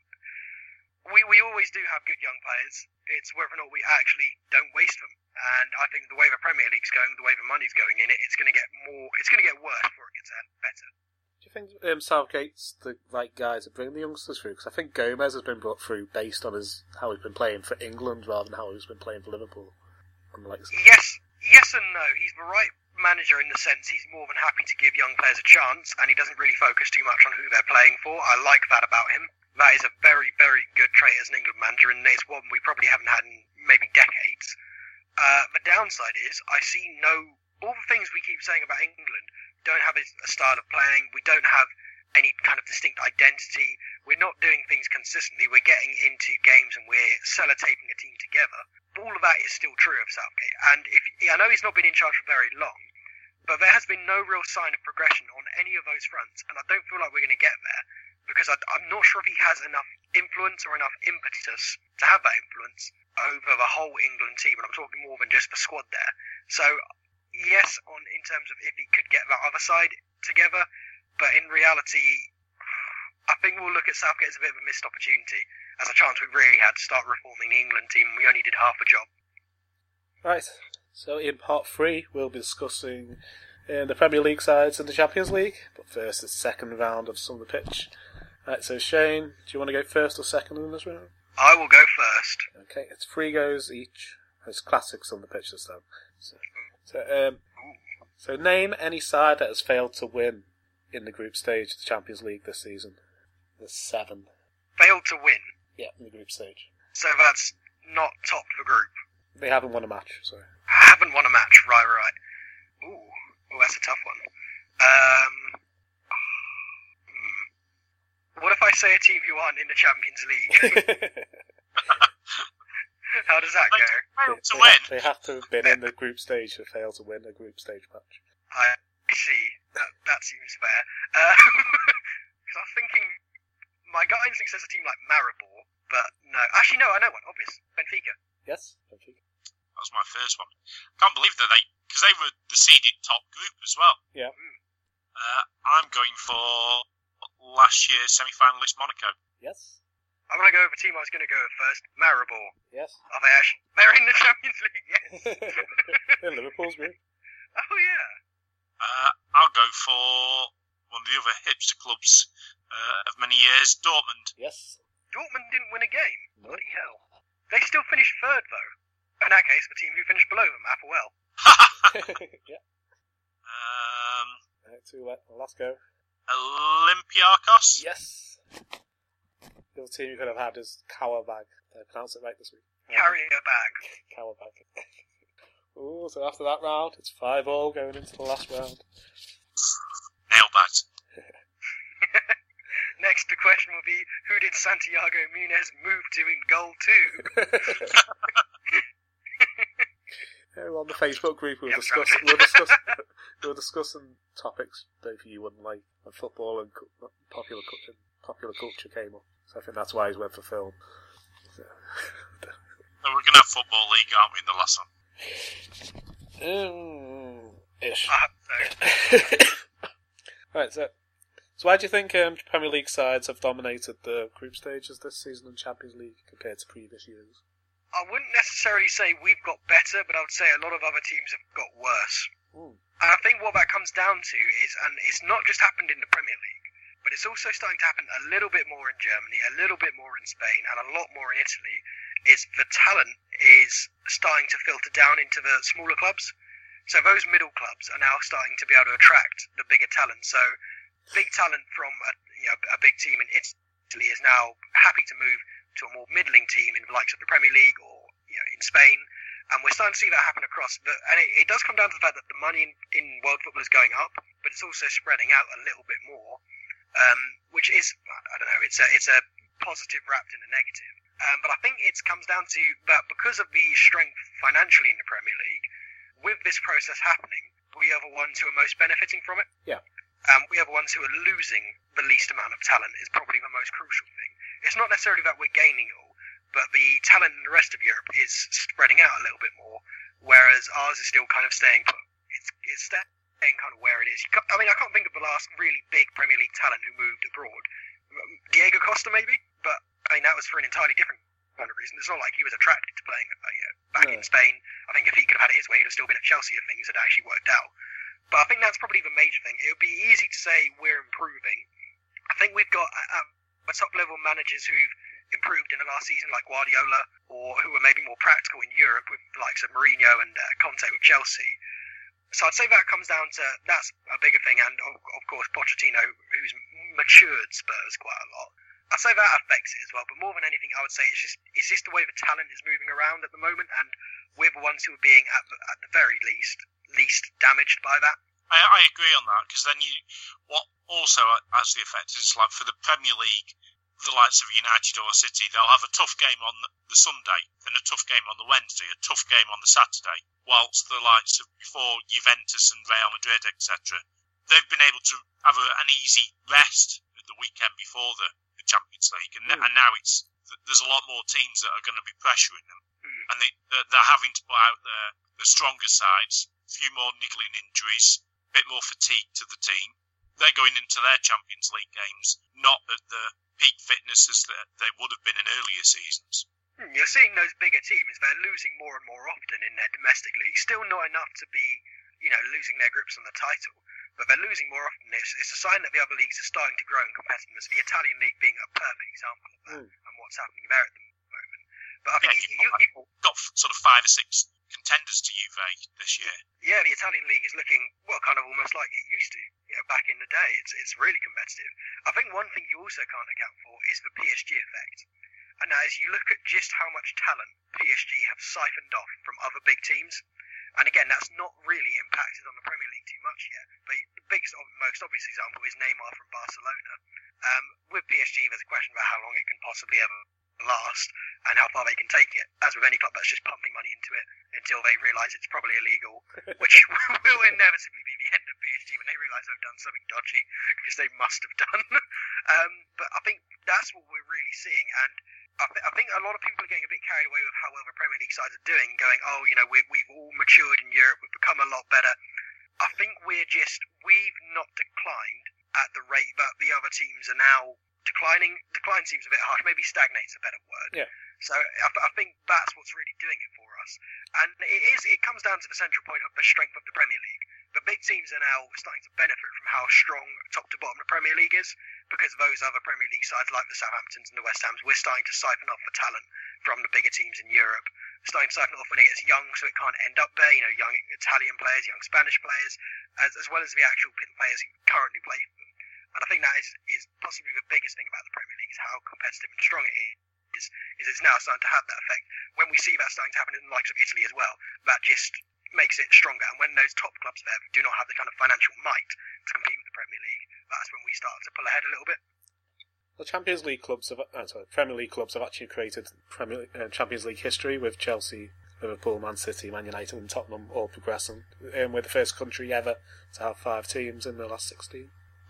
we we always do have good young players. It's whether or not we actually don't waste them. And I think the way the Premier League's going, the way the money's going in it, it's going to get more. It's going to get worse before it gets better. Do you think um, Southgate's the right guy to bring the youngsters through? Because I think Gomez has been brought through based on his how he's been playing for England rather than how he's been playing for Liverpool. Like yes, yes and no. He's the right manager in the sense he's more than happy to give young players a chance, and he doesn't really focus too much on who they're playing for. I like that about him. That is a very, very good trait as an England manager, and it's one we probably haven't had in maybe decades. Uh, the downside is I see no... All the things we keep saying about England don't have a, a style of playing. We don't have any kind of distinct identity. We're not doing things consistently. We're getting into games and we're sellotaping a team together. All of that is still true of Southgate. And if I know he's not been in charge for very long, but there has been no real sign of progression on any of those fronts, and I don't feel like we're going to get there because I, I'm not sure if he has enough influence or enough impetus to have that influence over the whole England team, and I'm talking more than just the squad there. So yes, on in terms of if he could get that other side together, but in reality, I think we'll look at Southgate as a bit of a missed opportunity, as a chance we really had to start reforming the England team. We only did half a job. Right. So in part three, we'll be discussing uh, the Premier League sides and the Champions League. But first, the second round of Some of the Pitch. Right. So Shane, do you want to go first or second in this round? I will go first. Okay. It's three goes each. It's classics on the pitch this time. So, so, um, so name any side that has failed to win in the group stage of the Champions League this season. There's seven. Failed to win? Yeah, in the group stage. So that's not top of the group? They haven't won a match, sorry. Haven't won a match, right, right. Ooh, ooh that's a tough one. Um, hmm. What if I say a team who aren't in the Champions League? How does that go? Failed to they, win. Have, they have to have been in the group stage to fail to win a group stage match. I see. That, that seems fair. Because uh, I was thinking, my gut instinct says a team like Maribor, but no. Actually, no, I know one. Obvious. Benfica. Yes, Benfica. That was my first one. I can't believe that they, because they were the seeded top group as well. Yeah. Uh, I'm going for last year's semi-finalist Monaco. Yes. I'm going to go with the team I was going to go with first. Maribor. Yes. Are they actually? They're in the Champions League, yes. In Liverpool's group. Oh, yeah. Uh, I'll go for one of the other hipster clubs uh, of many years, Dortmund. Yes. Dortmund didn't win a game. No. Bloody hell. They still finished third, though. In that case, the team who finished below them, Apoel. Yeah. Um, Right, to let let's go. Olympiacos. Yes. The other team you could have had is Cowabag. Did I pronounce it right this week? Carrying a bag. Cowabag. Ooh, so after that round, it's five all going into the last round. Nailed that. Next, the question will be, who did Santiago Munez move to in goal two? Yeah, we're on the Facebook group. We were, Yep, discussing, right. we, were discussing, we were discussing topics both of you wouldn't like when football and cu- popular cu- and popular culture came up. So I think that's why he went for film. So. So we're going to have Football League, aren't we, in the last one? Mm, ish. I hope so. Right, so so why do you think um, Premier League sides have dominated the group stages this season in Champions League compared to previous years? I wouldn't necessarily say we've got better, but I would say a lot of other teams have got worse. Mm. And I think what that comes down to is, and it's not just happened in the Premier League, but it's also starting to happen a little bit more in Germany, a little bit more in Spain, and a lot more in Italy, is the talent is starting to filter down into the smaller clubs. So those middle clubs are now starting to be able to attract the bigger talent. So big talent from a, you know, a big team in Italy is now happy to move to a more middling team in the likes of the Premier League or you know, in Spain. And we're starting to see that happen across. The, and it, it does come down to the fact that the money in, in world football is going up, but it's also spreading out a little bit more, um, which is, I don't know, it's a, it's a positive wrapped in a negative. Um, but I think it comes down to that because of the strength financially in the Premier League, with this process happening, we are the ones who are most benefiting from it. Yeah. Um, we are the ones who are losing the least amount of talent is probably the most crucial thing. It's not necessarily that we're gaining it all, but the talent in the rest of Europe is spreading out a little bit more, whereas ours is still kind of staying put. It's, it's staying kind of where it is. You can't, I mean, I can't think of the last really big Premier League talent who moved abroad. Diego Costa, maybe? But, I mean, that was for an entirely different kind of reason. It's not like he was attracted to playing uh, you know, back No. in Spain. I think if he could have had it his way, he'd have still been at Chelsea if things had actually worked out. But I think that's probably the major thing. It would be easy to say we're improving. I think we've got uh, uh, top-level managers who've improved in the last season, like Guardiola, or who are maybe more practical in Europe, with the likes of Mourinho and uh, Conte with Chelsea. So I'd say that comes down to, that's a bigger thing, and of, of course Pochettino, who's matured Spurs quite a lot. I'd say that affects it as well, but more than anything, I would say it's just it's just the way the talent is moving around at the moment, and we're the ones who are being, at the, at the very least, least damaged by that. I, I agree on that, because then you, what also has the effect is, like, for the Premier League, the likes of United or City, they'll have a tough game on the Sunday, then a tough game on the Wednesday, a tough game on the Saturday, whilst the likes of before Juventus and Real Madrid, et cetera, they've been able to have a, an easy rest the weekend before the, the Champions League, and, Mm. and now it's there's a lot more teams that are going to be pressuring them, Mm. and they, they're, they're having to put out their, the stronger sides, a few more niggling injuries, a bit more fatigue to the team. They're going into their Champions League games not at the peak fitness as that they would have been in earlier seasons. Hmm, You're seeing those bigger teams, they're losing more and more often in their domestic league. Still not enough to be, you know, losing their grips on the title, but they're losing more often. It's, it's a sign that the other leagues are starting to grow in competitiveness, the Italian league being a perfect example of that, Mm. and what's happening there at the moment. But I think Yeah, you, you've you, you, got, got sort of five or six contenders to Juve this year. yeah, the Italian league is looking, well, kind of almost like it used to, you know, back in the day. It's it's really competitive. I think one thing you also can't account for is the P S G effect. And now, as you look at just how much talent P S G have siphoned off from other big teams, and again, that's not really impacted on the Premier League too much yet. But the biggest, most obvious example is Neymar from Barcelona. Um, with P S G, there's a question about how long it can possibly ever last and how far they can take it. As with any club that's just pumping money into it until they realise it's probably illegal, which will inevitably be the end of P S G when they realise they've done something dodgy, because they must have done. um, but I think that's what we're really seeing, and I, th- I think a lot of people are getting a bit carried away with how well the Premier League sides are doing, going, oh, you know, we, we've all matured in Europe, we've become a lot better. I think we're just, we've not declined at the rate that the other teams are now declining. Decline seems a bit harsh, maybe stagnate's a better word. Yeah. So I, I think that's what's really doing it for us. And it is, it comes down to the central point of the strength of the Premier League. The big teams are now starting to benefit from how strong top to bottom the Premier League is, because those other Premier League sides like the Southamptons and the West Hams, we're starting to siphon off the talent from the bigger teams in Europe. starting to siphon it off when it gets young, so it can't end up there. You know, young Italian players, young Spanish players, as, as well as the actual players who currently play for them. And I think that is, is possibly the biggest thing about the Premier League is how competitive and strong it is. Is it's now starting to have that effect. When we see that starting to happen in the likes of Italy as well, that just makes it stronger. And when those top clubs there do not have the kind of financial might to compete with the Premier League, that's when we start to pull ahead a little bit. The Champions League clubs have, uh, sorry, Premier League clubs have actually created Premier uh, Champions League history with Chelsea, Liverpool, Man City, Man United, and Tottenham all progressing. And we're the first country ever to have five teams in the last sixteen.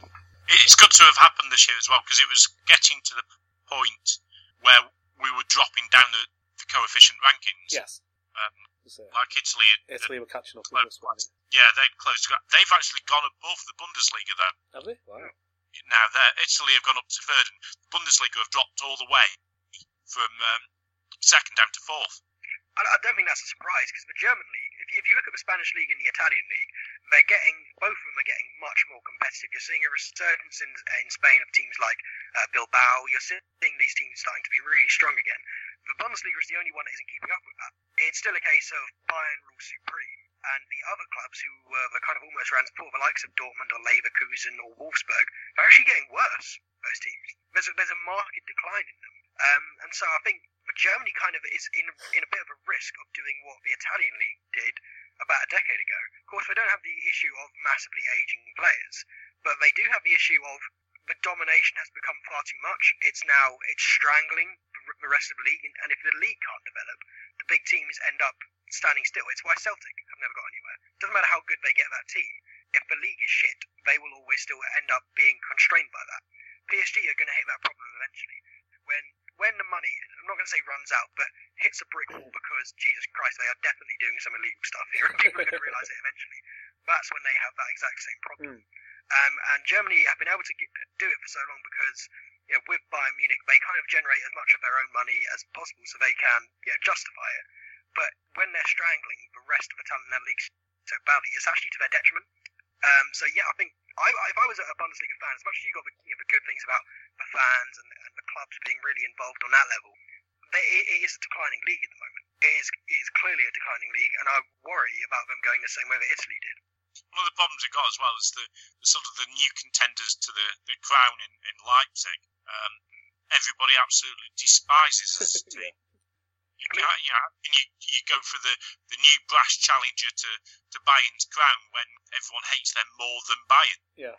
It's good to have happened this year as well, because it was getting to the point where we were dropping down the, the coefficient rankings. Yes. Um, so, like Italy. Italy were catching up with us. Right? Yeah, they'd closed. They've actually gone above the Bundesliga, though. Have they? Wow. Now, Italy have gone up to third, and the Bundesliga have dropped all the way from um, second down to fourth. I, I don't think that's a surprise, because the German league, if you, if you look at the Spanish league and the Italian league, they're getting, both of them are getting much more competitive. You're seeing a resurgence in, in Spain of teams like uh, Bilbao. You're seeing these teams starting to be really strong again. The Bundesliga is the only one that isn't keeping up with that. It's still a case of Bayern rule supreme, and the other clubs who were the kind of almost ran for the likes of Dortmund or Leverkusen or Wolfsburg are actually getting worse, those teams. There's a, there's a marked decline in them. Um, and so I think Germany kind of is in, in a bit of a risk of doing what the Italian league did about a decade ago. Of course, they don't have the issue of massively aging players, but they do have the issue of the domination has become far too much. It's now, it's strangling the rest of the league, and if the league can't develop, the big teams end up standing still. It's why Celtic have never got anywhere. It doesn't matter how good they get that team. If the league is shit, they will always still end up being constrained by that. P S G are going to hit that problem eventually. When when the money, I'm not going to say runs out, but hits a brick wall because, Jesus Christ, they are definitely doing some illegal stuff here, and people are going to realise it eventually. That's when they have that exact same problem. Mm. Um, and Germany have been able to get, do it for so long because, you know, with Bayern Munich, they kind of generate as much of their own money as possible so they can, you know, justify it. But when they're strangling the rest of the talent in their league so badly, it's actually to their detriment. Um, so, yeah, I think I, if I was a Bundesliga fan, as much as you got the, you know, the good things about the fans and, and the clubs being really involved on that level, they, it, it is a declining league at the moment. It is, it is clearly a declining league, and I worry about them going the same way that Italy did. One of the problems we've got as well is the, the sort of the new contenders to the, the crown in, in Leipzig. Um, everybody absolutely despises this team. You can't, you know, you, you go for the, the new brash challenger to, to Bayern's crown when everyone hates them more than Bayern. Yeah.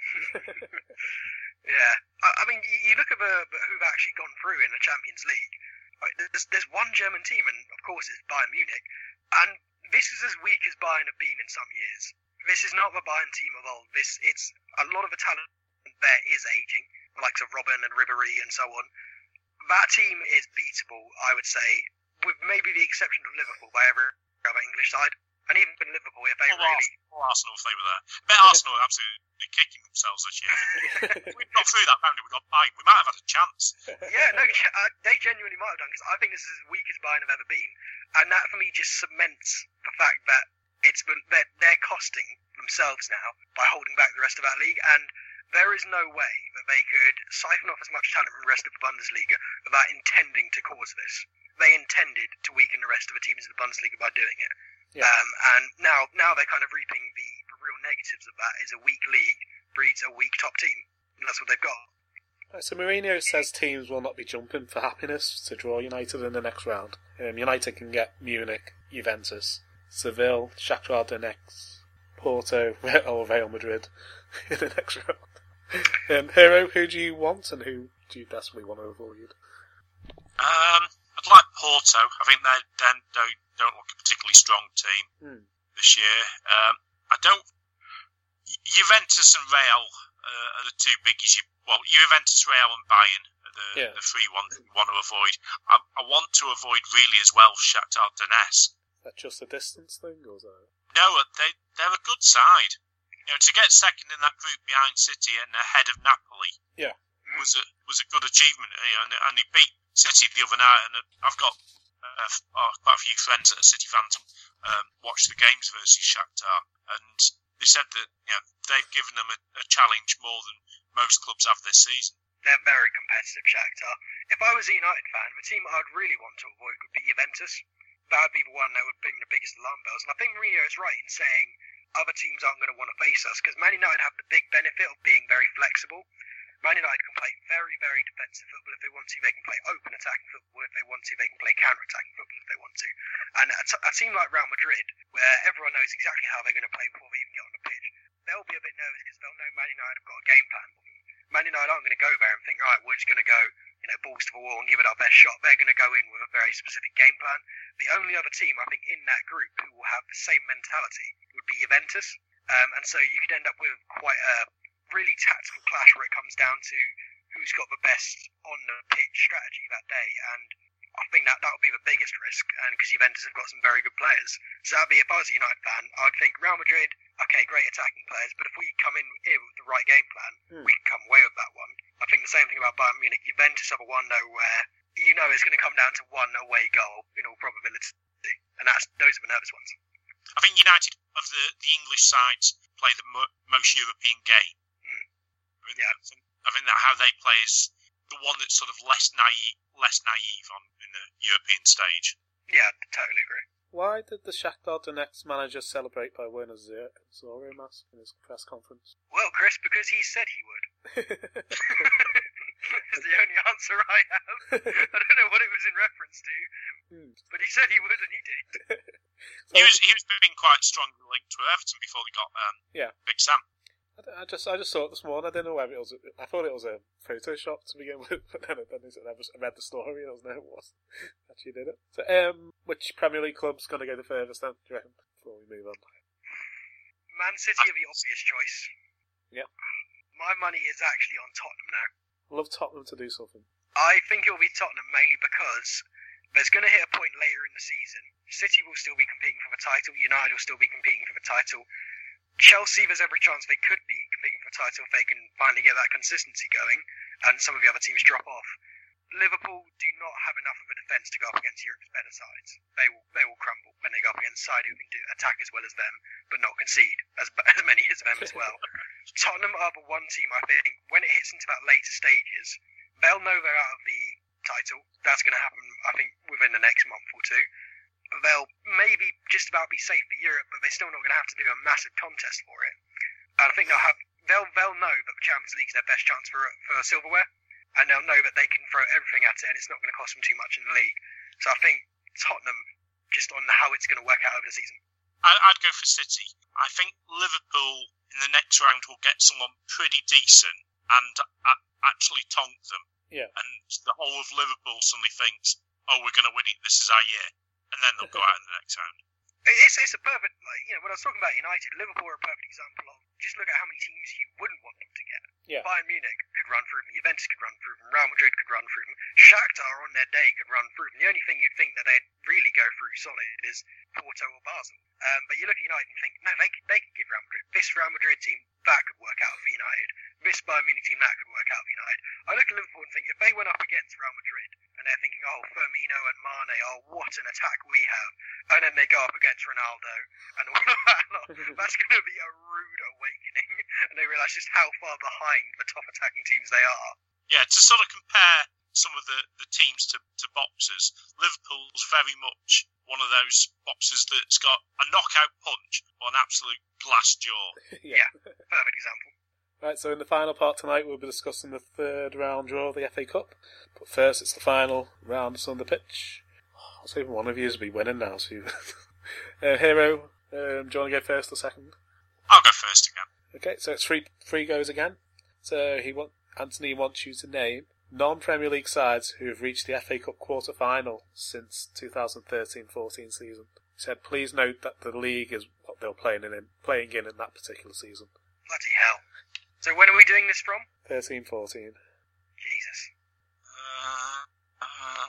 yeah. I, I mean, you, you look at the, the, who've actually gone through in the Champions League. Right, there's, there's one German team, and of course it's Bayern Munich. And this is as weak as Bayern have been in some years. This is not the Bayern team of old. This it's a lot of the talent there is aging, the likes of Robben and Ribéry and so on. That team is beatable, I would say, with maybe the exception of Liverpool by every other English side. And even Liverpool, if they or really... Arsenal, or Arsenal, if they were there. But Arsenal are absolutely kicking themselves this year. We got through that round and we got Bayern. We might have had a chance. Yeah, no, uh, they genuinely might have done, because I think this is as weak as Bayern have ever been. And that, for me, just cements the fact that it's they're, they're costing themselves now by holding back the rest of that league. And there is no way that they could siphon off as much talent from the rest of the Bundesliga without intending to cause this. They intended to weaken the rest of the teams in the Bundesliga by doing it. Yeah. Um, and now now they're kind of reaping the, the real negatives of that. Is a weak league breeds a weak top team. And that's what they've got. So Mourinho says teams will not be jumping for happiness to draw United in the next round. Um, United can get Munich, Juventus, Seville, Shakhtar Donetsk, Porto, or Real Madrid in the next round. Um, Hero, who do you want and who do you desperately want to avoid? Um, I'd like Porto. I think they don't, don't, don't look a particularly strong team hmm. this year. Um, I don't. Juventus and Real uh, are the two biggies. You, well, Juventus, Real, and Bayern are the, yeah. the three ones you want to avoid. I, I want to avoid really as well Shakhtar Donetsk. Is that just a distance thing, or is that? No, they they're a good side. You know, to get second in that group behind City and ahead of Napoli, yeah, was a was a good achievement. You know, and, and they beat City the other night. And I've got uh, uh, quite a few friends that are City fans um, watch the games versus Shakhtar, and they said that you know they've given them a, a challenge more than most clubs have this season. They're very competitive, Shakhtar. If I was a United fan, the team I'd really want to avoid would be Juventus. that would be the one that would bring the biggest alarm bells. And I think Mourinho is right in saying other teams aren't going to want to face us, because Man United have the big benefit of being very flexible. Man United can play very, very defensive football if they want to. They can play open attacking football if they want to. They can play counter-attacking football if they want to. And a, t- a team like Real Madrid, where everyone knows exactly how they're going to play before they even get on the pitch, they'll be a bit nervous because they'll know Man United have got a game plan. Man United aren't going to go there and think, all right, we're just going to go, you know, balls to the wall and give it our best shot. They're going to go in with a very specific game plan. The only other team, I think, in that group who will have the same mentality would be Juventus. Um, and so you could end up with quite a really tactical clash where it comes down to who's got the best on the pitch strategy that day, and I think that that would be the biggest risk, and because Juventus have got some very good players. So that'd be, if I was a United fan, I would think Real Madrid, okay, great attacking players, but if we come in here with the right game plan, hmm. we can come away with that one. I think the same thing about Bayern Munich. Juventus have a one though where you know it's going to come down to one away goal in all probability, and that's those are the nervous ones. I think United of the, the English sides play the mo- most European game. I mean, yeah. I think, I think that how they play is the one that's sort of less naive, less naive on in the European stage. Yeah, I totally agree. Why did the Shakhtar Donetsk manager celebrate by wearing a Zorro mask in his press conference? Well, Chris, because he said he would. Is the only answer I have. I don't know what it was in reference to, mm. but he said he would, and he did. So, he was he was being quite strongly linked to Everton before they got um, yeah. Big Sam. I just I just saw it this morning. I didn't know whether it was. I thought it was a Photoshop to begin with, but then, then I read the story and I was no, it was. Actually did it. So, um, which Premier League club's going to go the furthest then, do you reckon, before we move on? Man City are the obvious choice. Yep. My money is actually on Tottenham now. I love Tottenham to do something. I think it'll be Tottenham mainly because there's going to hit a point later in the season. City will still be competing for the title. United will still be competing for the title. Chelsea, there's every chance they could be competing for a title if they can finally get that consistency going, and some of the other teams drop off. Liverpool do not have enough of a defence to go up against Europe's better sides. They will they will crumble when they go up against a side who can do attack as well as them, but not concede as, as many as them as well. Tottenham are the one team, I think, when it hits into that later stages, they'll know they're out of the title. That's going to happen, I think, within the next month or two. They'll maybe just about be safe for Europe, but they're still not going to have to do a massive contest for it. And I think they'll have they'll they'll know that the Champions League's their best chance for for silverware, and they'll know that they can throw everything at it, and it's not going to cost them too much in the league. So I think Tottenham, just on how it's going to work out over the season. I'd go for City. I think Liverpool in the next round will get someone pretty decent and actually tonk them. Yeah. And the whole of Liverpool suddenly thinks, oh, we're going to win it. This is our year. And then they'll go out in the next round. It's, it's a perfect, like, you know, when I was talking about United, Liverpool are a perfect example of, just look at how many teams you wouldn't want them to get. Yeah. Bayern Munich could run through them, Juventus could run through them, Real Madrid could run through them, Shakhtar on their day could run through them. The only thing you'd think that they'd really go through solid is Porto or Basel. Um, but you look at United and think, no, they could, they could give Real Madrid, this Real Madrid team, that could work out for United. This Bayern Munich team, that could work out for United. I look at Liverpool and think, if they went up against Real Madrid, and they're thinking, oh, Firmino and Mane, oh, what an attack we have, and then they go up against Ronaldo, and all of that, that's going to be a rude awakening, and they realise just how far behind the top attacking teams they are. Yeah, to sort of compare some of the, the teams to, to boxers, Liverpool's very much one of those boxers that's got a knockout punch or an absolute glass jaw. yeah. yeah, perfect example. Right, so in the final part tonight we'll be discussing the third round draw of the F A Cup. But first it's the final round on the pitch. I was hoping one of you will be winning now. So you... uh, Hero, um, do you want to go first or second? I'll go first again. Okay, so it's three, three goes again. So he want, Anthony wants you to name non-Premier League sides who have reached the F A Cup quarter-final since two thousand thirteen fourteen season. He said, please note that the league is what they're playing in, playing in in that particular season. Bloody hell. So when are we doing this from? thirteen fourteen. Jesus. Uh, um,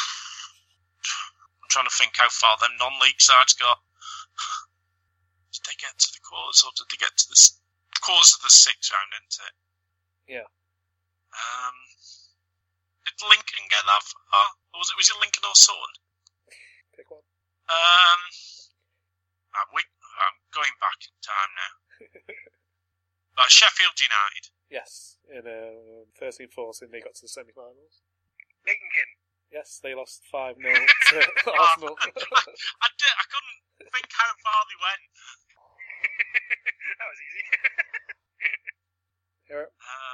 I'm trying to think how far them non-league sides got. Did they get to the quarters, or did they get to the quarters of the sixth round, isn't it? Yeah. Um, did Lincoln get that far? Or was it, was it Lincoln or Sutton? Pick one. Um, I'm, I'm going back in time now. Uh, Sheffield United. Yes, in uh, thirteen fourteen they got to the semi-finals. Lincoln. Yes, they lost five nil to Arsenal. I, I, did, I couldn't think how far they went. That was easy. Here. Uh,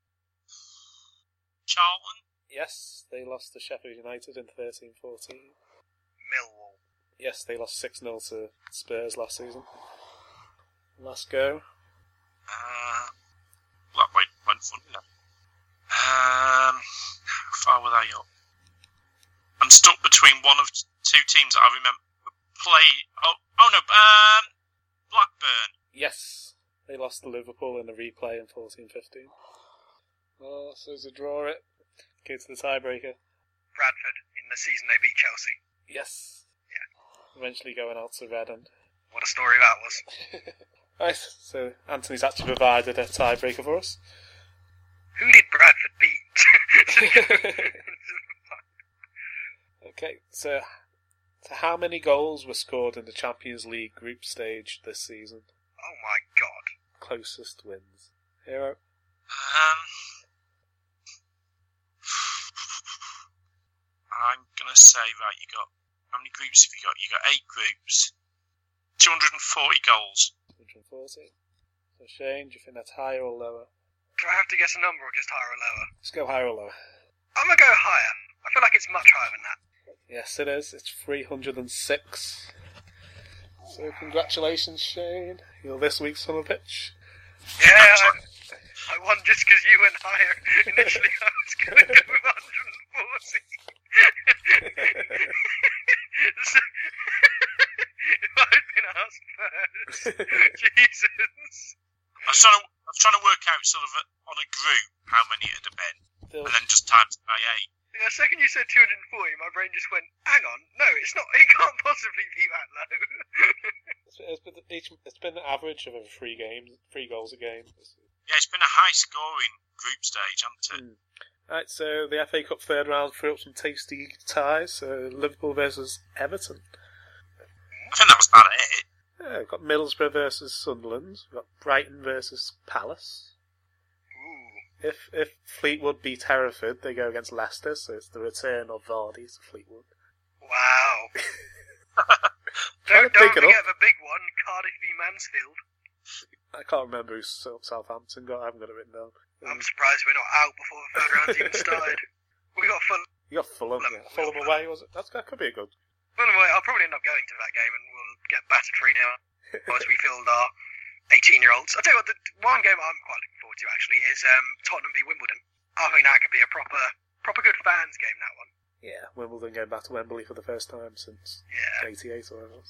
Charlton? Yes, they lost to Sheffield United in thirteen fourteen. Millwall. Yes, they lost six nil to Spurs last season. Last go. Uh, that went, went funny then. Um, how far were they up? I'm stuck between one of two teams that I remember play. Oh, oh no, um, Blackburn. Yes, they lost to Liverpool in the replay in fourteen fifteen. Oh, so to draw it, go to the tiebreaker. Bradford, in the season they beat Chelsea. Yes. Yeah. Eventually going out to Redden. What a story that was. Right, so Anthony's actually provided a tiebreaker for us. Who did Bradford beat? Okay, so, so how many goals were scored in the Champions League group stage this season? Oh my god. Closest wins. Hero? Um, I'm gonna say, right, you got, how many groups have you got? You got eight groups. two hundred forty goals. two hundred forty. So Shane, do you think that's higher or lower? Do I have to guess a number or just higher or lower? Let's go higher or lower. I'm gonna go higher. I feel like it's much higher than that. Yes, it is. It's three hundred six. So congratulations, Shane. You're this week's son of a bitch. Yeah, I, I won just because you went higher. Initially, I was going to go with one hundred forty. So, if I'd been asked first, Jesus. I was trying to, I was trying to work out sort of a, on a group how many it had been, Still, and then just times it by eight. The second you said two hundred forty, my brain just went, hang on, no, it's not, it can't possibly be that low. it's, it's, been each, it's been the average of over three games, three goals a game. Yeah, it's been a high scoring group stage, hasn't it? Mm. Right, so the F A Cup third round threw up some tasty ties. So Liverpool versus Everton. I think that was about it. Yeah, we've got Middlesbrough versus Sunderland. We've got Brighton versus Palace. Ooh. If if Fleetwood beat Hereford, they go against Leicester, so it's the return of Vardy to Fleetwood. Wow. Trying don't to don't pick it forget up. the big one, Cardiff v Mansfield. I can't remember who Southampton got. I haven't got it written down. I'm surprised we're not out before the third round's even started. We got full. You got Fulham. Fulham. Yeah. Fulham away, was it? That's, that could be a good. Well, anyway, I'll probably end up going to that game and we'll get battered three nil once we filled our eighteen-year-olds. I'll tell you what, the one game I'm quite looking forward to actually is um, Tottenham v Wimbledon. I think that could be a proper, proper good fans game. That one. Yeah, Wimbledon going back to Wembley for the first time since Yeah. eighty-eight or whatever.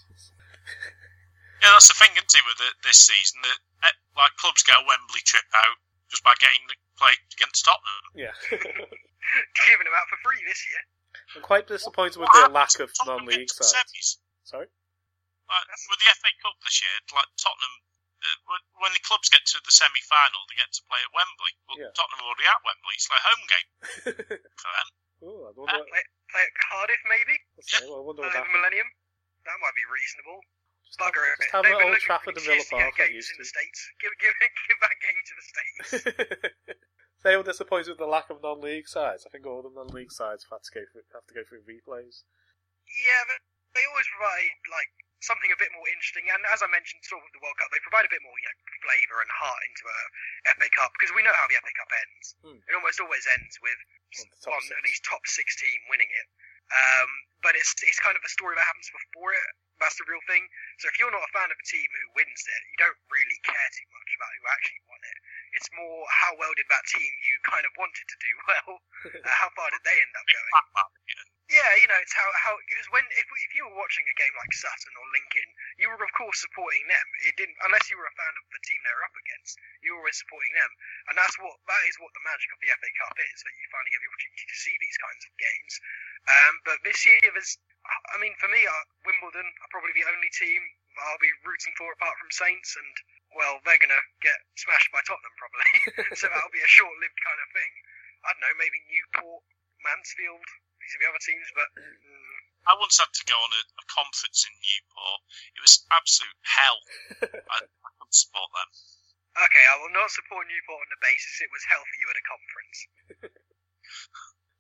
Yeah, that's the thing, isn't it, with it, this season, that eh, like clubs get a Wembley trip out just by getting the play against Tottenham. Yeah. Giving them out for free this year. I'm quite disappointed with What the happened lack to of Tottenham non-league getting to the sides. semis? Sorry? Like, with the F A Cup this year, like Tottenham, uh, when, when the clubs get to the semi-final, they get to play at Wembley. Well, Yeah. Tottenham are already at Wembley. It's like a home game for them. Ooh, I wonder. Play, play at Cardiff maybe. Okay, well, I wonder what Play at the happened. Millennium. That might be reasonable. Just have, Bugger it. just have They've it been Old looking Trafford for and Villa excuse to get Park like games used in the to. States. Give, give, give that game to the States. They were disappointed with the lack of non-league sides. I think all the non-league sides have to go through, have to go through replays. Yeah, but they always provide like something a bit more interesting. And as I mentioned, sort of with the World Cup, they provide a bit more, you know, flavour and heart into a F A Cup because we know how the F A Cup ends. Hmm. It almost always ends with One of the top one six. at least top six team winning it. Um, but it's it's kind of a story that happens before it. That's the real thing. So if you're not a fan of a team who wins it, you don't really care too much about who actually won it. It's more how well did that team you kind of wanted to do well. uh, how far did they end up going? Yeah, you know, it's how how because when if if you were watching a game like Sutton or Lincoln, you were of course supporting them. It didn't unless you were a fan of the team they were up against. You were always supporting them, and that's what that is what the magic of the F A Cup is. That you finally get the opportunity to see these kinds of games. Um, but this year, there's, I mean, for me, uh, Wimbledon are probably the only team I'll be rooting for apart from Saints, and well, they're gonna get smashed by Tottenham probably. So that'll be a short-lived kind of thing. I don't know, maybe Newport, Mansfield. These are the other teams, but mm, I once had to go on a, a conference in Newport. It was absolute hell. I, I couldn't support them. okay, I will not support Newport on the basis it was hell for you at a conference.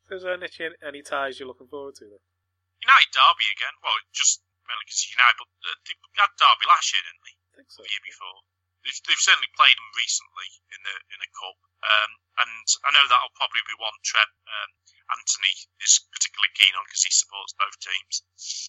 So is there any, any ties you're looking forward to then? United Derby again. Well, just mainly because United, but uh, they had Derby last year, didn't they? I think so. The year before. They've, they've certainly played them recently in the in a cup, um, and I know that'll probably be one Trev um, Anthony is particularly keen on because he supports both teams.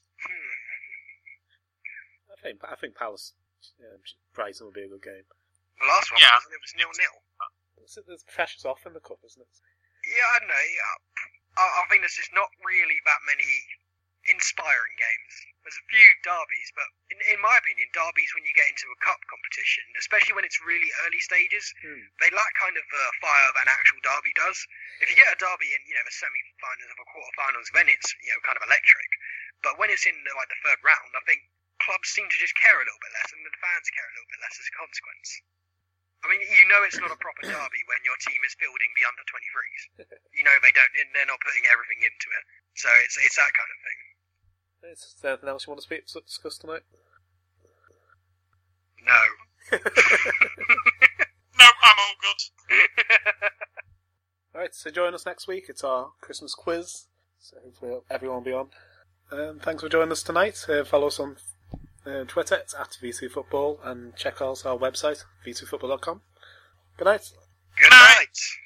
I think I think Palace um, Brighton will be a good game. The last one, Yeah. wasn't it? It was nil nil. There's pressures off in the cup, isn't it? Yeah, I don't know. Yeah. I, I think there's just not really that many inspiring games. There's a few derbies, but in, in my opinion, derbies when you get into a cup competition, especially when it's really early stages, Hmm. they lack kind of the fire of an actual derby does. If you get a derby in, you know, the semi-finals or quarter-finals, then it's, you know, kind of electric. But when it's in like the third round, I think clubs seem to just care a little bit less, and the fans care a little bit less as a consequence. I mean, you know it's not a proper derby when your team is fielding the under twenty-threes. You know they don't, they're not putting everything into it. So it's it's that kind of thing. Is there anything else you want to speak discuss tonight? No. No, I'm all good. Alright, so join us next week. It's our Christmas quiz. So hopefully everyone will be on. Um, thanks for joining us tonight. Uh, follow us on uh, Twitter. It's at V two Football. And check out our website, v two football dot com. Good night. Good night.